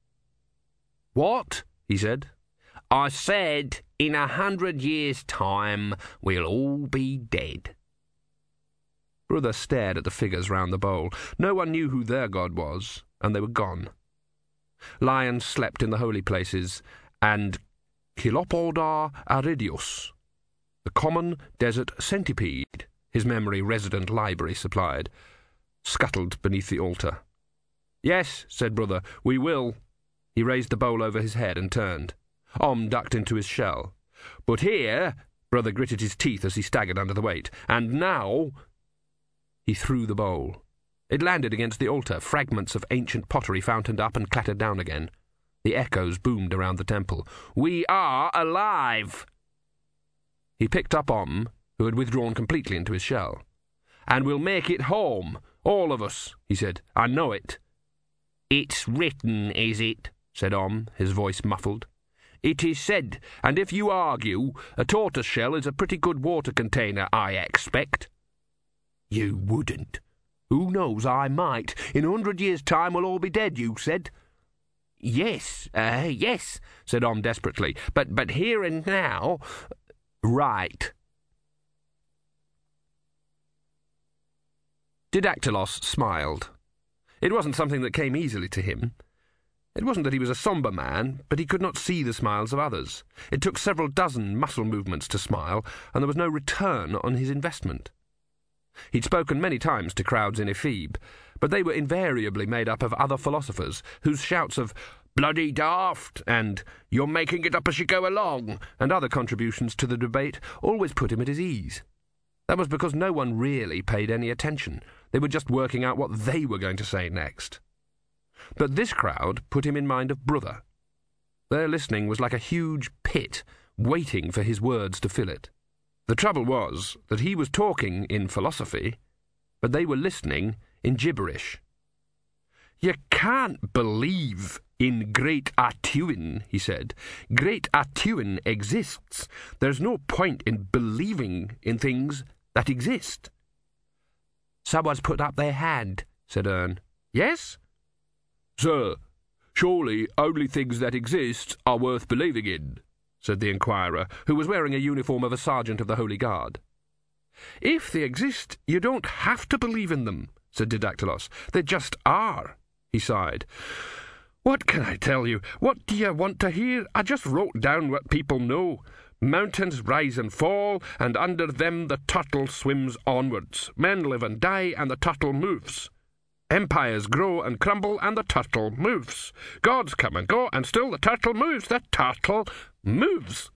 S1: "What?" he said. "I said, in a hundred years' time, we'll all be dead."
S2: Brother stared at the figures round the bowl. No one knew who their god was, and they were gone. Lions slept in the holy places, and Chilopoda aridius, the common desert centipede, his memory resident library supplied, scuttled beneath the altar. "Yes," said Brother, "we will." He raised the bowl over his head and turned. Om ducked into his shell. "But here," Brother gritted his teeth as he staggered under the weight, "and now—" He threw the bowl. It landed against the altar. Fragments of ancient pottery fountained up and clattered down again. The echoes boomed around the temple. "We are alive!" He picked up Om, who had withdrawn completely into his shell. "And we'll make it home, all of us," he said. "I know it." "It's written, is it?" said Om, his voice muffled. "It is said, and if you argue, a tortoise shell is a pretty good water container, I expect." "You wouldn't." "Who knows, I might. In a hundred years' time we'll all be dead, you said." "Yes, uh, yes," said Om desperately. But, but here and now—" "Right." Didactylos smiled. It wasn't something that came easily to him. It wasn't that he was a sombre man, but he could not see the smiles of others. It took several dozen muscle movements to smile, and there was no return on his investment. He'd spoken many times to crowds in Ephebe, but they were invariably made up of other philosophers, whose shouts of "bloody daft" and "you're making it up as you go along" and other contributions to the debate always put him at his ease. That was because no one really paid any attention. They were just working out what they were going to say next. But this crowd put him in mind of Brother. Their listening was like a huge pit, waiting for his words to fill it. The trouble was that he was talking in philosophy, but they were listening in gibberish. "You can't believe in Great Atuin," he said. "Great Atuin exists. There's no point in believing in things that exist." "Someone's put up their hand," said Ern. "Yes?" "Sir, surely only things that exist are worth believing in," said the inquirer, who was wearing a uniform of a sergeant of the Holy Guard. "If they exist, you don't have to believe in them," said Didactylos. "They just are." He sighed. "What can I tell you? What do you want to hear? I just wrote down what people know. Mountains rise and fall, and under them the turtle swims onwards. Men live and die, and the turtle moves. Empires grow and crumble, and the turtle moves. Gods come and go, and still the turtle moves. The turtle moves."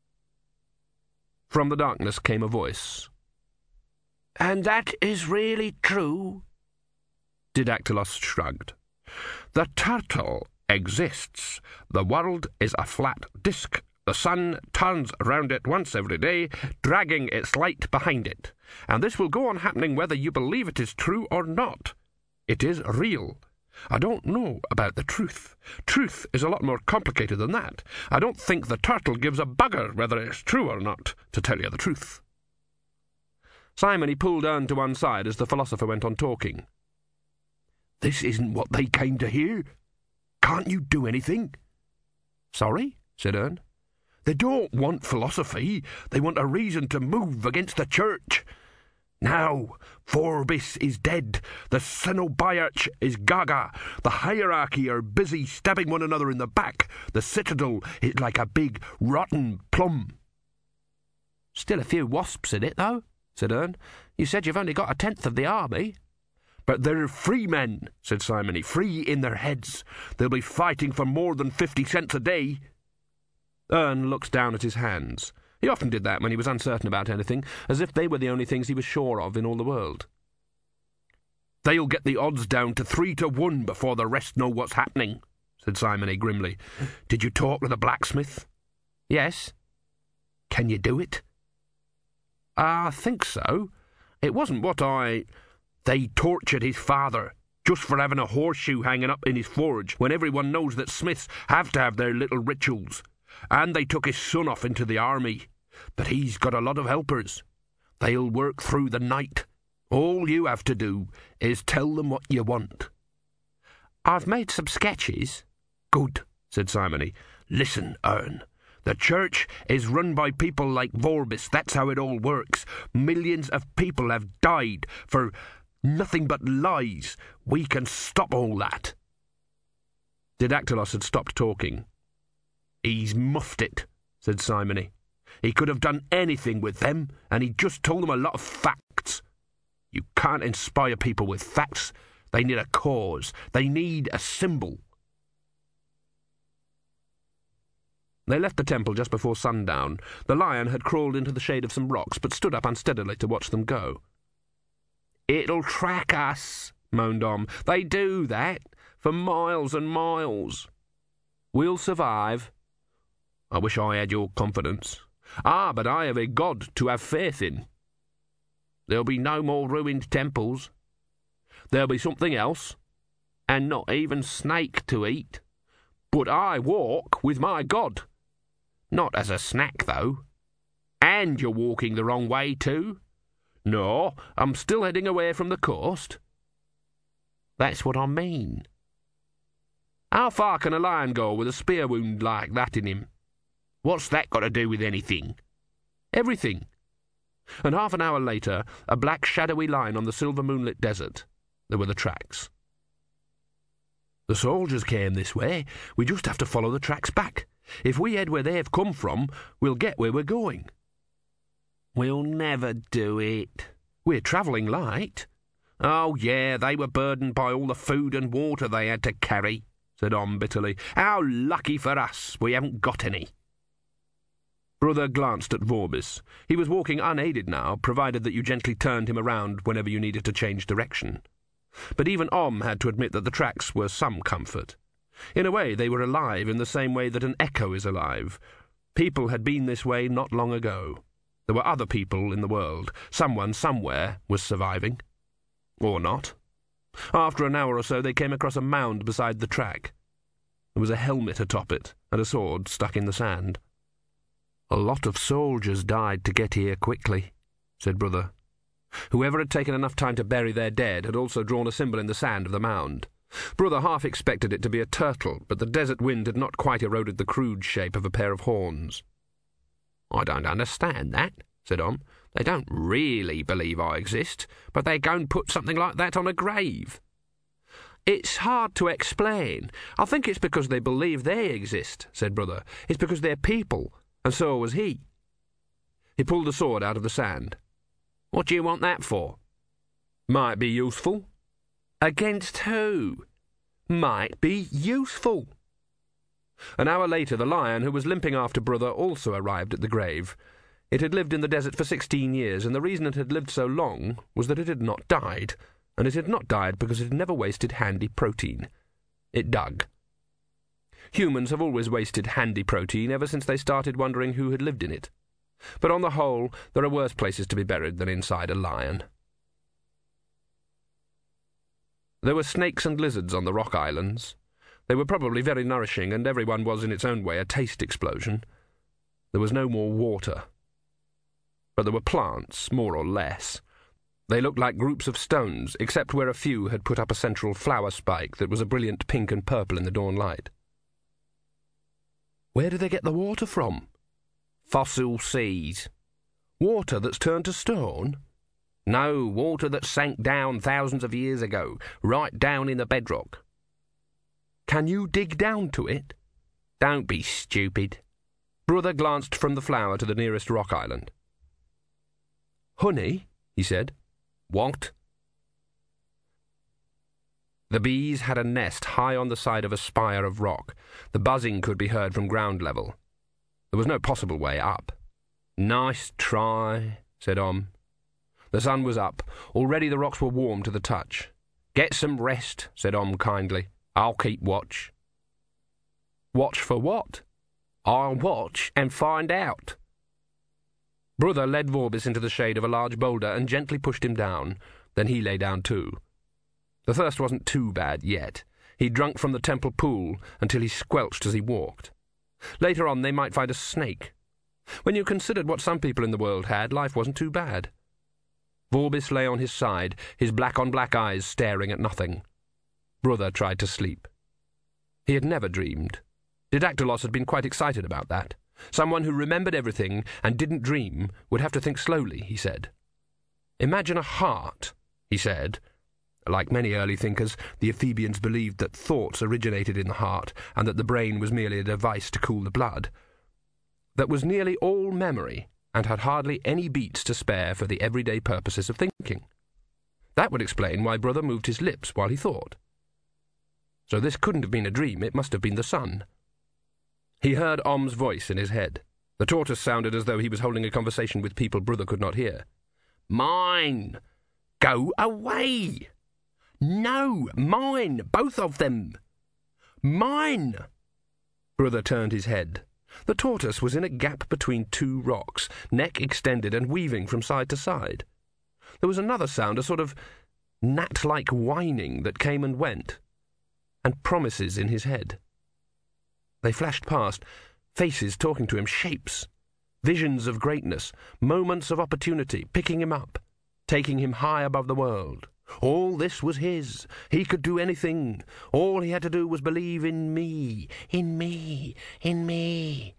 S2: From the darkness came a voice. "And that is really true?" Didactylos shrugged. "The turtle exists. The world is a flat disk. The sun turns round it once every day, dragging its light behind it. And this will go on happening whether you believe it is true or not. It is real. I don't know about the truth. Truth is a lot more complicated than that. I don't think the turtle gives a bugger whether it's true or not, to tell you the truth." Simony pulled Ern to one side as the philosopher went on talking. "This isn't what they came to hear. Can't you do anything?" "Sorry?" said Ern. "They don't want philosophy. They want a reason to move against the church. Now, Vorbis is dead. The Cenobiarch is gaga. The hierarchy are busy stabbing one another in the back. The citadel is like a big, rotten plum." "Still a few wasps in it, though," said Ern. "You said you've only got a tenth of the army." "But they're free men," said Simony, "free in their heads. They'll be fighting for more than fifty cents a day." Ern looked down at his hands. He often did that when he was uncertain about anything, as if they were the only things he was sure of in all the world. "They'll get the odds down to three to one before the rest know what's happening," said Simony grimly. "Did you talk to the blacksmith?" "Yes." "Can you do it?" "I think so. It wasn't what I—" "They tortured his father, just for having a horseshoe hanging up in his forge, when everyone knows that smiths have to have their little rituals. And they took his son off into the army. But he's got a lot of helpers. They'll work through the night. All you have to do is tell them what you want." "I've made some sketches." "Good," said Simony. "Listen, Ern. The church is run by people like Vorbis. That's how it all works. Millions of people have died for nothing but lies. We can stop all that." Didactylos had stopped talking.
S1: He's muffed it, said Simony. He could have done anything with them, and he just told them a lot of facts. You can't inspire people with facts. They need a cause. They need a symbol. They left the temple just before sundown. The lion had crawled into the shade of some rocks, but stood up unsteadily to watch them go. "It'll track us," moaned Om. "They do that, for miles and miles. We'll survive. I wish I had your confidence. Ah, but I have a God to have faith in. There'll be no more ruined temples. There'll be something else, and not even snake to eat. But I walk with my God. Not as a snack, though. And you're walking the wrong way, too. No, I'm still heading away from the coast. That's what I mean. How far can a lion go with a spear wound like that in him? What's that got to do with anything? Everything." And half an hour later, a black shadowy line on the silver moonlit desert. There were the tracks. "The soldiers came this way. We just have to follow the tracks back. If we head where they've come from, we'll get where we're going." "We'll never do it. We're travelling light." "Oh, yeah, they were burdened by all the food and water they had to carry," said Om bitterly. "How lucky for us we haven't got any." Brother glanced at Vorbis. He was walking unaided now, provided that you gently turned him around whenever you needed to change direction. But even Om had to admit that the tracks were some comfort. In a way, they were alive in the same way that an echo is alive. People had been this way not long ago. There were other people in the world. Someone somewhere was surviving. Or not. After an hour or so, they came across a mound beside the track. There was a helmet atop it, and a sword stuck in the sand. "A lot of soldiers died to get here quickly," said Brother. Whoever had taken enough time to bury their dead had also drawn a symbol in the sand of the mound. Brother half expected it to be a turtle, but the desert wind had not quite eroded the crude shape of a pair of horns. "I don't understand that," said Om. "They don't really believe I exist, but they go and put something like that on a grave." "It's hard to explain. I think it's because they believe they exist," said Brother. "It's because they're people, and so was he." He pulled the sword out of the sand. "What do you want that for?" "Might be useful." "Against who?" "Might be useful." An hour later, the lion, who was limping after Brother, also arrived at the grave. It had lived in the desert for sixteen years, and the reason it had lived so long was that it had not died, and it had not died because it had never wasted handy protein. It dug. Humans have always wasted handy protein ever since they started wondering who had lived in it. But on the whole, there are worse places to be buried than inside a lion. There were snakes and lizards on the rock islands. They were probably very nourishing, and everyone was in its own way a taste explosion. There was no more water. But there were plants, more or less. They looked like groups of stones, except where a few had put up a central flower spike that was a brilliant pink and purple in the dawn light. "Where do they get the water from?" "Fossil seas." "Water that's turned to stone?" "No, water that sank down thousands of years ago, right down in the bedrock." "Can you dig down to it?" "Don't be stupid." Brother glanced from the flower to the nearest rock island. "Honey?" he said. "What?" The bees had a nest high on the side of a spire of rock. The buzzing could be heard from ground level. There was no possible way up. "Nice try," said Om. The sun was up. Already the rocks were warm to the touch. "Get some rest," said Om kindly. "I'll keep watch." "Watch for what?" "I'll watch and find out." Brother led Vorbis into the shade of a large boulder and gently pushed him down. Then he lay down too. The thirst wasn't too bad yet. He drunk from the temple pool until he squelched as he walked. Later on they might find a snake. When you considered what some people in the world had, life wasn't too bad. Vorbis lay on his side, his black-on-black eyes staring at nothing. Brother tried to sleep. He had never dreamed. Didactylos had been quite excited about that. Someone who remembered everything and didn't dream would have to think slowly, he said. "Imagine a heart," he said,
S2: Like many early thinkers, the Ephebians believed that thoughts originated in the heart, and that the brain was merely a device to cool the blood. That was nearly all memory, and had hardly any beats to spare for the everyday purposes of thinking. That would explain why Brother moved his lips while he thought. So this couldn't have been a dream, it must have been the sun. He heard Om's voice in his head. The tortoise sounded as though he was holding a conversation with people Brother could not hear. "Mine! Go away! No, mine, both of them! Mine!" Brother turned his head. The tortoise was in a gap between two rocks, neck extended and weaving from side to side. There was another sound, a sort of gnat-like whining that came and went, and promises in his head. They flashed past, faces talking to him, shapes, visions of greatness, moments of opportunity, picking him up, taking him high above the world. All this was his. He could do anything. All he had to do was believe in me, in me, in me.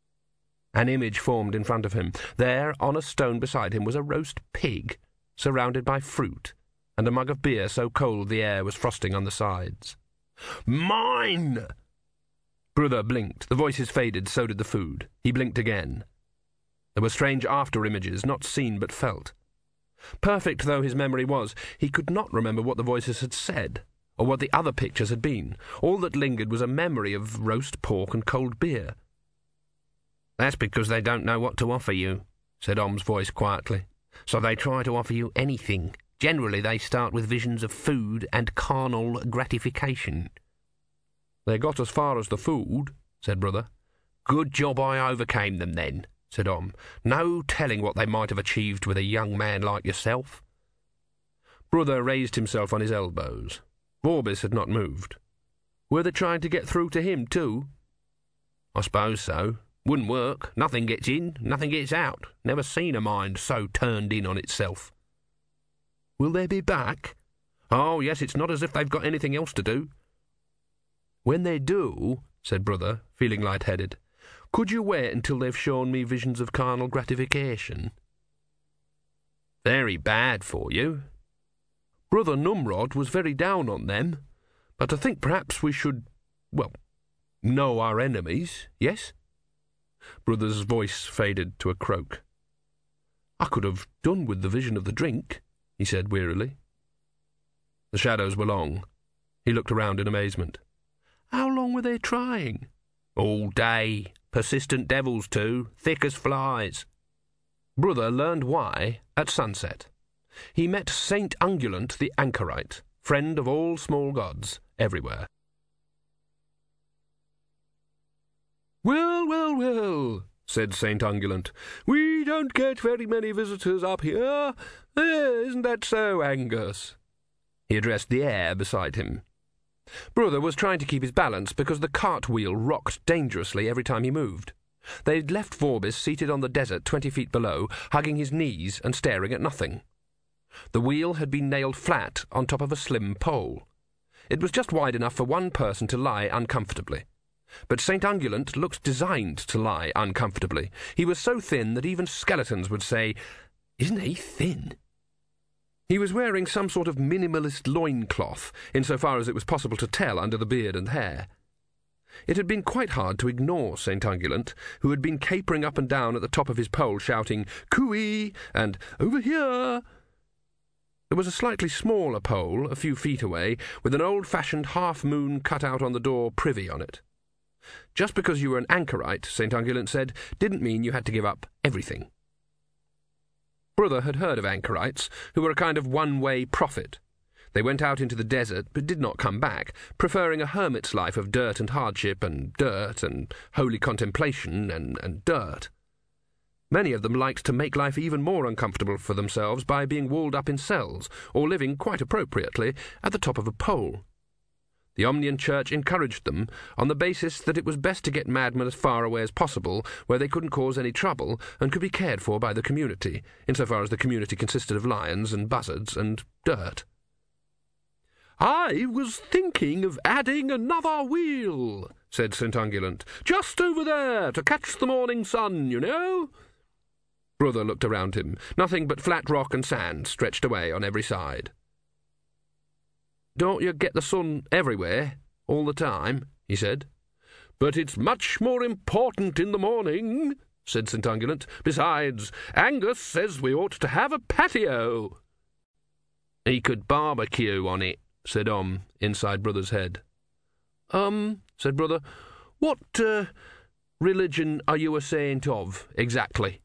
S2: An image formed in front of him. There, on a stone beside him, was a roast pig, surrounded by fruit, and a mug of beer so cold the air was frosting on the sides. "Mine!" Brother blinked. The voices faded, so did the food. He blinked again. There were strange after-images, not seen but felt. Perfect though his memory was, he could not remember what the voices had said, or what the other pictures had been. All that lingered was a memory of roast pork and cold beer. "That's because they don't know what to offer you," said Om's voice quietly. "So they try to offer you anything. Generally they start with visions of food and carnal gratification." "They got as far as the food," said Brother. "Good job I overcame them then," said Om. "No telling what they might have achieved with a young man like yourself." Brother raised himself on his elbows. Vorbis had not moved. Were they trying to get through to him too? "I suppose so. Wouldn't work. Nothing gets in, nothing gets out. Never seen a mind so turned in on itself." "Will they be back?" "Oh, yes, it's not as if they've got anything else to do." "When they do," said Brother, feeling light-headed, "could you wait until they've shown me visions of carnal gratification?" "Very bad for you." "Brother Numrod was very down on them, but I think perhaps we should, well, know our enemies, yes?" Brother's voice faded to a croak. "I could have done with the vision of the drink," he said wearily. The shadows were long. He looked around in amazement. "How long were they trying?" "All day. Persistent devils, too. Thick as flies." Brother learned why at sunset. He met Saint Ungulant the Anchorite, friend of all small gods, everywhere. "Well, well, well," said Saint Ungulant. "We don't get very many visitors up here. Eh, isn't that so, Angus?" He addressed the air beside him. Brother was trying to keep his balance because the cartwheel rocked dangerously every time he moved. They'd left Vorbis seated on the desert twenty feet below, hugging his knees and staring at nothing. The wheel had been nailed flat on top of a slim pole. It was just wide enough for one person to lie uncomfortably. But Saint Ungulant looked designed to lie uncomfortably. He was so thin that even skeletons would say, "Isn't he thin?" He was wearing some sort of minimalist loincloth, insofar as it was possible to tell under the beard and hair. It had been quite hard to ignore Saint Ungulant, who had been capering up and down at the top of his pole, shouting, "Cooey!" and "Over here!" There was a slightly smaller pole, a few feet away, with an old-fashioned half-moon cut out on the door privy on it. Just because you were an anchorite, Saint Ungulant said, didn't mean you had to give up everything. Brother had heard of anchorites, who were a kind of one-way prophet. They went out into the desert, but did not come back, preferring a hermit's life of dirt and hardship and dirt and holy contemplation and, and dirt. Many of them liked to make life even more uncomfortable for themselves by being walled up in cells, or living, quite appropriately, at the top of a pole. The Omnian Church encouraged them on the basis that it was best to get madmen as far away as possible, where they couldn't cause any trouble and could be cared for by the community, insofar as the community consisted of lions and buzzards and dirt. "I was thinking of adding another wheel," said Saint Ungulant. "Just over there, to catch the morning sun, you know." Brother looked around him. Nothing but flat rock and sand stretched away on every side. Don't you get the sun everywhere, all the time? He said. But it's much more important in the morning, said St Ungulant. Besides, Angus says we ought to have a patio. He could barbecue on it, said Om, inside Brother's head. Um, said Brother, what, uh, religion are you a saint of, exactly?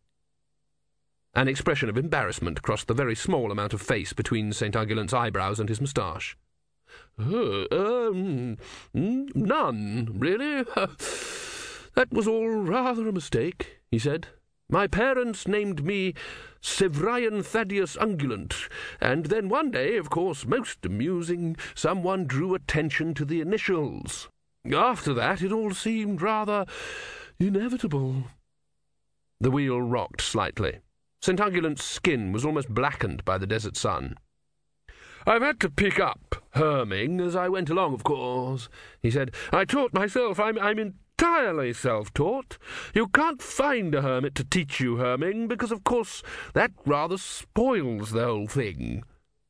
S2: An expression of embarrassment crossed the very small amount of face between St Ungulant's eyebrows and his moustache. Uh, um, none, really. That was all rather a mistake, he said. My parents named me Sevrian Thaddeus Ungulant, and then one day, of course, most amusing, someone drew attention to the initials. After that, it all seemed rather inevitable. The wheel rocked slightly. St Ungulant's skin was almost blackened by the desert sun. I've had to pick up herming as I went along, of course, he said. I taught myself. I'm, I'm entirely self-taught. You can't find a hermit to teach you herming, because, of course, that rather spoils the whole thing.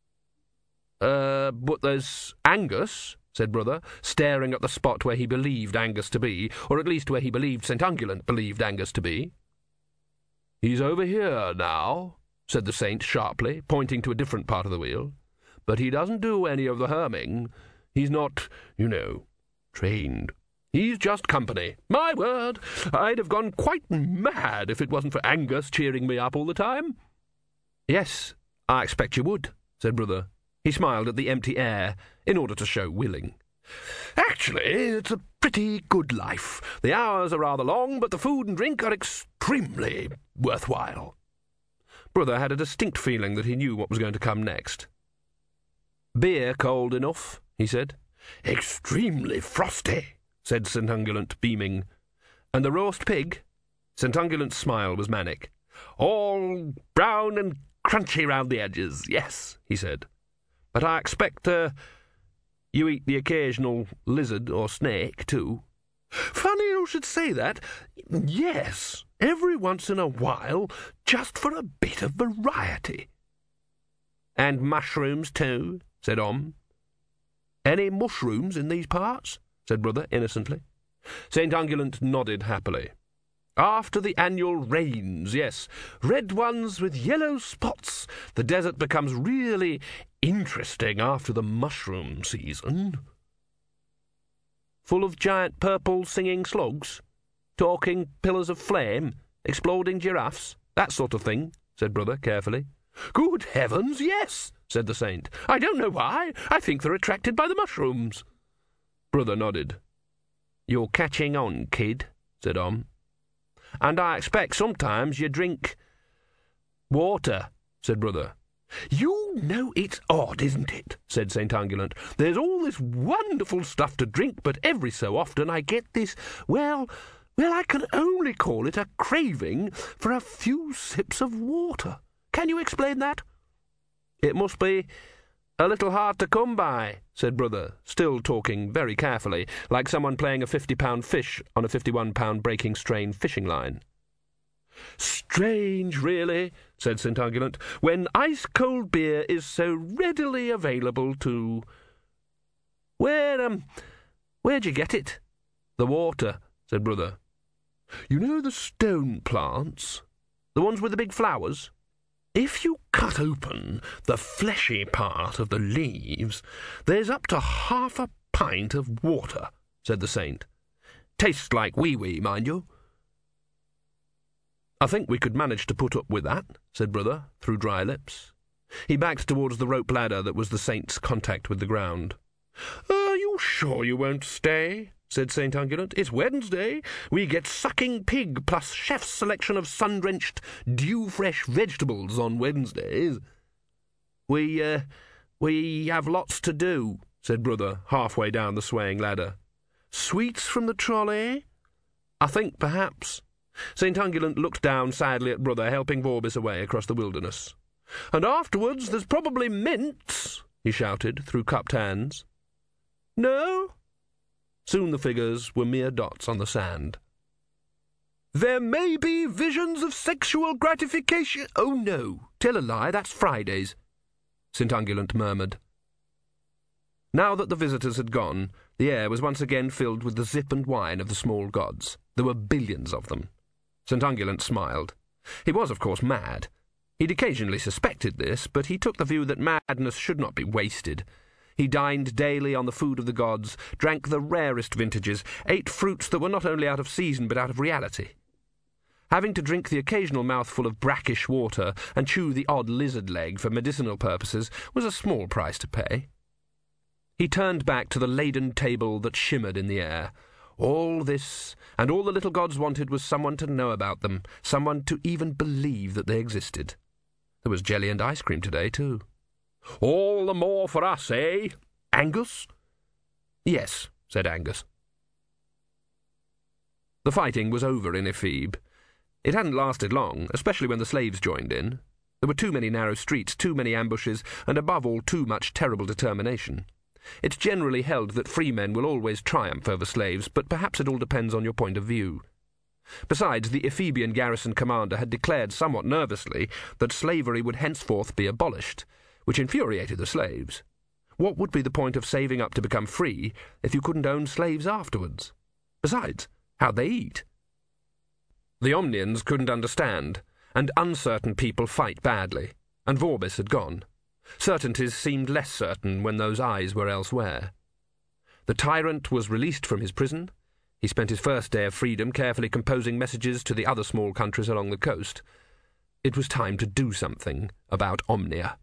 S2: Uh, but there's Angus, said Brother, staring at the spot where he believed Angus to be, or at least where he believed St Ungulant believed Angus to be. He's over here now, said the saint sharply, pointing to a different part of the wheel. But he doesn't do any of the herming. He's not, you know, trained. He's just company. My word, I'd have gone quite mad if it wasn't for Angus cheering me up all the time. Yes, I expect you would, said Brother. He smiled at the empty air in order to show willing. Actually, it's a pretty good life. The hours are rather long, but the food and drink are extremely worthwhile. Brother had a distinct feeling that he knew what was going to come next. Beer cold enough, he said. Extremely frosty, said St Ungulant, beaming. And the roast pig? St Ungulant's smile was manic. All brown and crunchy round the edges, yes, he said. But I expect, uh, you eat the occasional lizard or snake, too. Funny you should say that. Yes, every once in a while, just for a bit of variety. And mushrooms, too, said Om. Any mushrooms in these parts? Said Brother innocently. St Ungulant nodded happily. After the annual rains, yes, red ones with yellow spots. The desert becomes really interesting after the mushroom season. Full of giant purple singing slugs? Talking pillars of flame? Exploding giraffes? That sort of thing, said Brother carefully. Good heavens, yes, said the saint. I don't know why. I think they're attracted by the mushrooms. Brother nodded. You're catching on, kid, said Om. And I expect sometimes you drink water, said Brother. You know it's odd, isn't it, said St Ungulant. There's all this wonderful stuff to drink, but every so often I get this, well, well, I can only call it a craving for a few sips of water. Can you explain that? It must be a little hard to come by, said Brother, still talking very carefully, like someone playing a fifty-pound fish on a fifty-one-pound breaking strain fishing line. Strange, really, said St Ungulant, when ice-cold beer is so readily available to... Where, um, where'd you get it? The water, said Brother. You know the stone plants? The ones with the big flowers? If you cut open the fleshy part of the leaves, there's up to half a pint of water, said the saint. Tastes like wee-wee, mind you. I think we could manage to put up with that, said Brother, through dry lips. He backed towards the rope ladder that was the saint's contact with the ground. Are you sure you won't stay? Said St Ungulant. It's Wednesday. We get sucking pig plus chef's selection of sun-drenched, dew-fresh vegetables on Wednesdays. We, uh, we have lots to do, said Brother, halfway down the swaying ladder. Sweets from the trolley? I think perhaps. St Ungulant looked down sadly at Brother, helping Vorbis away across the wilderness. And afterwards there's probably mints, he shouted through cupped hands. No? Soon the figures were mere dots on the sand. There may be visions of sexual gratification. Oh, no, tell a lie, that's Fridays, St Ungulant murmured. Now that the visitors had gone, the air was once again filled with the zip and whine of the small gods. There were billions of them. St Ungulent smiled. He was, of course, mad. He'd occasionally suspected this, but he took the view that madness should not be wasted. He dined daily on the food of the gods, drank the rarest vintages, ate fruits that were not only out of season but out of reality. Having to drink the occasional mouthful of brackish water and chew the odd lizard leg for medicinal purposes was a small price to pay. He turned back to the laden table that shimmered in the air. All this, and all the little gods wanted, was someone to know about them, someone to even believe that they existed. There was jelly and ice cream today, too. "All the more for us, eh, Angus?" "Yes," said Angus. The fighting was over in Ephebe. It hadn't lasted long, especially when the slaves joined in. There were too many narrow streets, too many ambushes, and above all too much terrible determination. It's generally held that free men will always triumph over slaves, but perhaps it all depends on your point of view. Besides, the Ephebian garrison commander had declared somewhat nervously that slavery would henceforth be abolished, which infuriated the slaves. What would be the point of saving up to become free if you couldn't own slaves afterwards? Besides, how'd they eat? The Omnians couldn't understand, and uncertain people fight badly, and Vorbis had gone. Certainties seemed less certain when those eyes were elsewhere. The tyrant was released from his prison. He spent his first day of freedom carefully composing messages to the other small countries along the coast. It was time to do something about Omnia.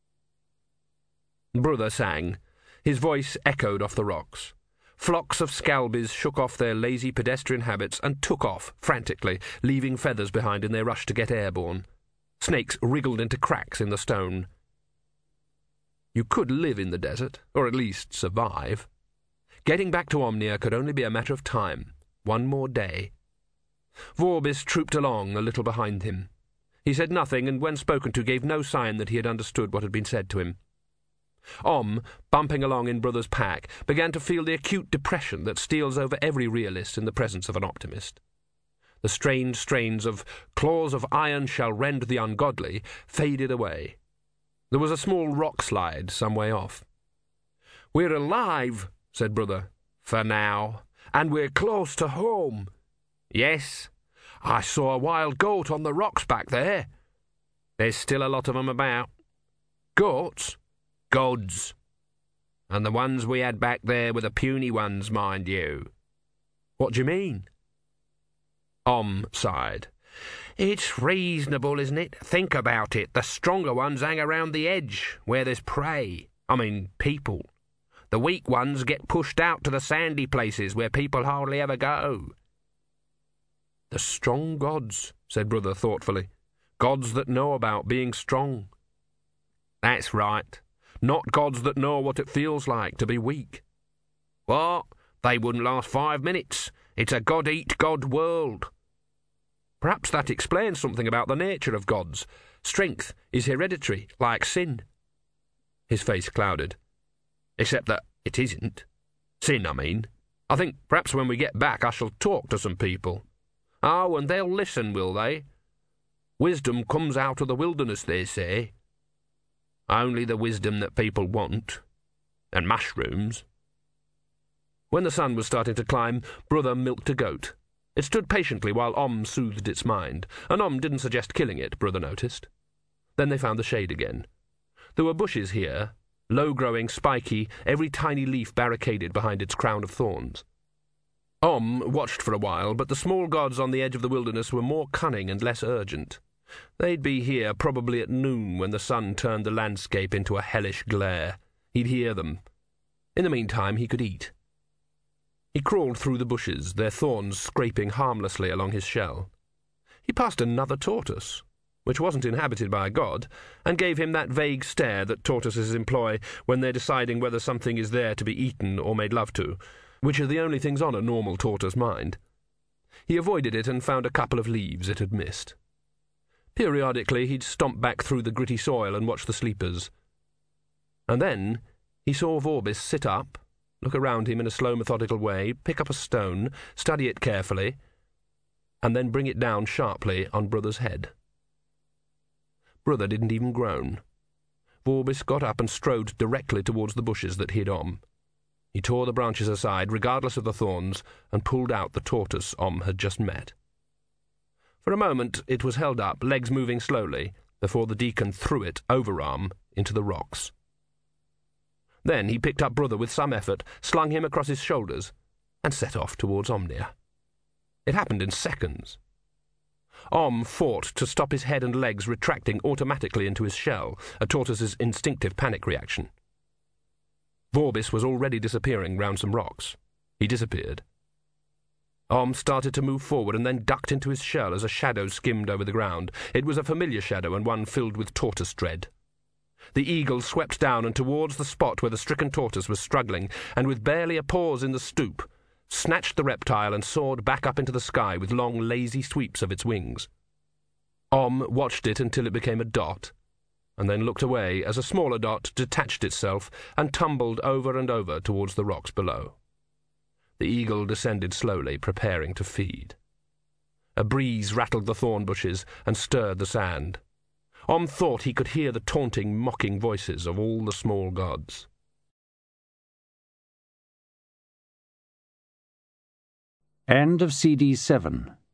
S2: Brother sang. His voice echoed off the rocks. Flocks of scalbies shook off their lazy pedestrian habits and took off frantically, leaving feathers behind in their rush to get airborne. Snakes wriggled into cracks in the stone. You could live in the desert, or at least survive. Getting back to Omnia could only be a matter of time. One more day. Vorbis trooped along a little behind him. He said nothing, and when spoken to gave no sign that he had understood what had been said to him. Om, bumping along in Brother's pack, began to feel the acute depression that steals over every realist in the presence of an optimist. The strange strains of "claws of iron shall rend the ungodly" faded away. There was a small rock slide some way off. "We're alive," said Brother, "for now, and we're close to home. Yes, I saw a wild goat on the rocks back there. There's still a lot of 'em about. Goats? Gods. And the ones we had back there were the puny ones, mind you." "What do you mean?" Om sighed. "It's reasonable, isn't it? Think about it. The stronger ones hang around the edge, where there's prey. I mean, people. The weak ones get pushed out to the sandy places where people hardly ever go." "The strong gods," said Brother thoughtfully. "Gods that know about being strong." "That's right. Not gods that know what it feels like to be weak." "What? They wouldn't last five minutes. It's a god-eat-god world." "Perhaps that explains something about the nature of gods. Strength is hereditary, like sin." His face clouded. "Except that it isn't. Sin, I mean. I think perhaps when we get back I shall talk to some people." "Oh, and they'll listen, will they? Wisdom comes out of the wilderness, they say. Only the wisdom that people want. And mushrooms." When the sun was starting to climb, Brother milked a goat. It stood patiently while Om soothed its mind, and Om didn't suggest killing it, Brother noticed. Then they found the shade again. There were bushes here, low-growing, spiky, every tiny leaf barricaded behind its crown of thorns. Om watched for a while, but the small gods on the edge of the wilderness were more cunning and less urgent. They'd be here probably at noon when the sun turned the landscape into a hellish glare. He'd hear them. In the meantime, he could eat. He crawled through the bushes, their thorns scraping harmlessly along his shell. He passed another tortoise, which wasn't inhabited by a god, and gave him that vague stare that tortoises employ when they're deciding whether something is there to be eaten or made love to, which are the only things on a normal tortoise mind. He avoided it and found a couple of leaves it had missed. Periodically he'd stomp back through the gritty soil and watch the sleepers. And then he saw Vorbis sit up, look around him in a slow, methodical way, pick up a stone, study it carefully, and then bring it down sharply on Brother's head. Brother didn't even groan. Vorbis got up and strode directly towards the bushes that hid Om. He tore the branches aside, regardless of the thorns, and pulled out the tortoise Om had just met. For a moment it was held up, legs moving slowly, before the deacon threw it, overarm, into the rocks. Then he picked up Brother with some effort, slung him across his shoulders, and set off towards Omnia. It happened in seconds. Om fought to stop his head and legs retracting automatically into his shell, a tortoise's instinctive panic reaction. Vorbis was already disappearing round some rocks. He disappeared. Om started to move forward and then ducked into his shell as a shadow skimmed over the ground. It was a familiar shadow and one filled with tortoise dread. The eagle swept down and towards the spot where the stricken tortoise was struggling, and with barely a pause in the stoop, snatched the reptile and soared back up into the sky with long, lazy sweeps of its wings. Om watched it until it became a dot, and then looked away as a smaller dot detached itself and tumbled over and over towards the rocks below. The eagle descended slowly, preparing to feed. A breeze rattled the thorn bushes and stirred the sand. Om thought he could hear the taunting, mocking voices of all the small gods.
S3: End of C D seven.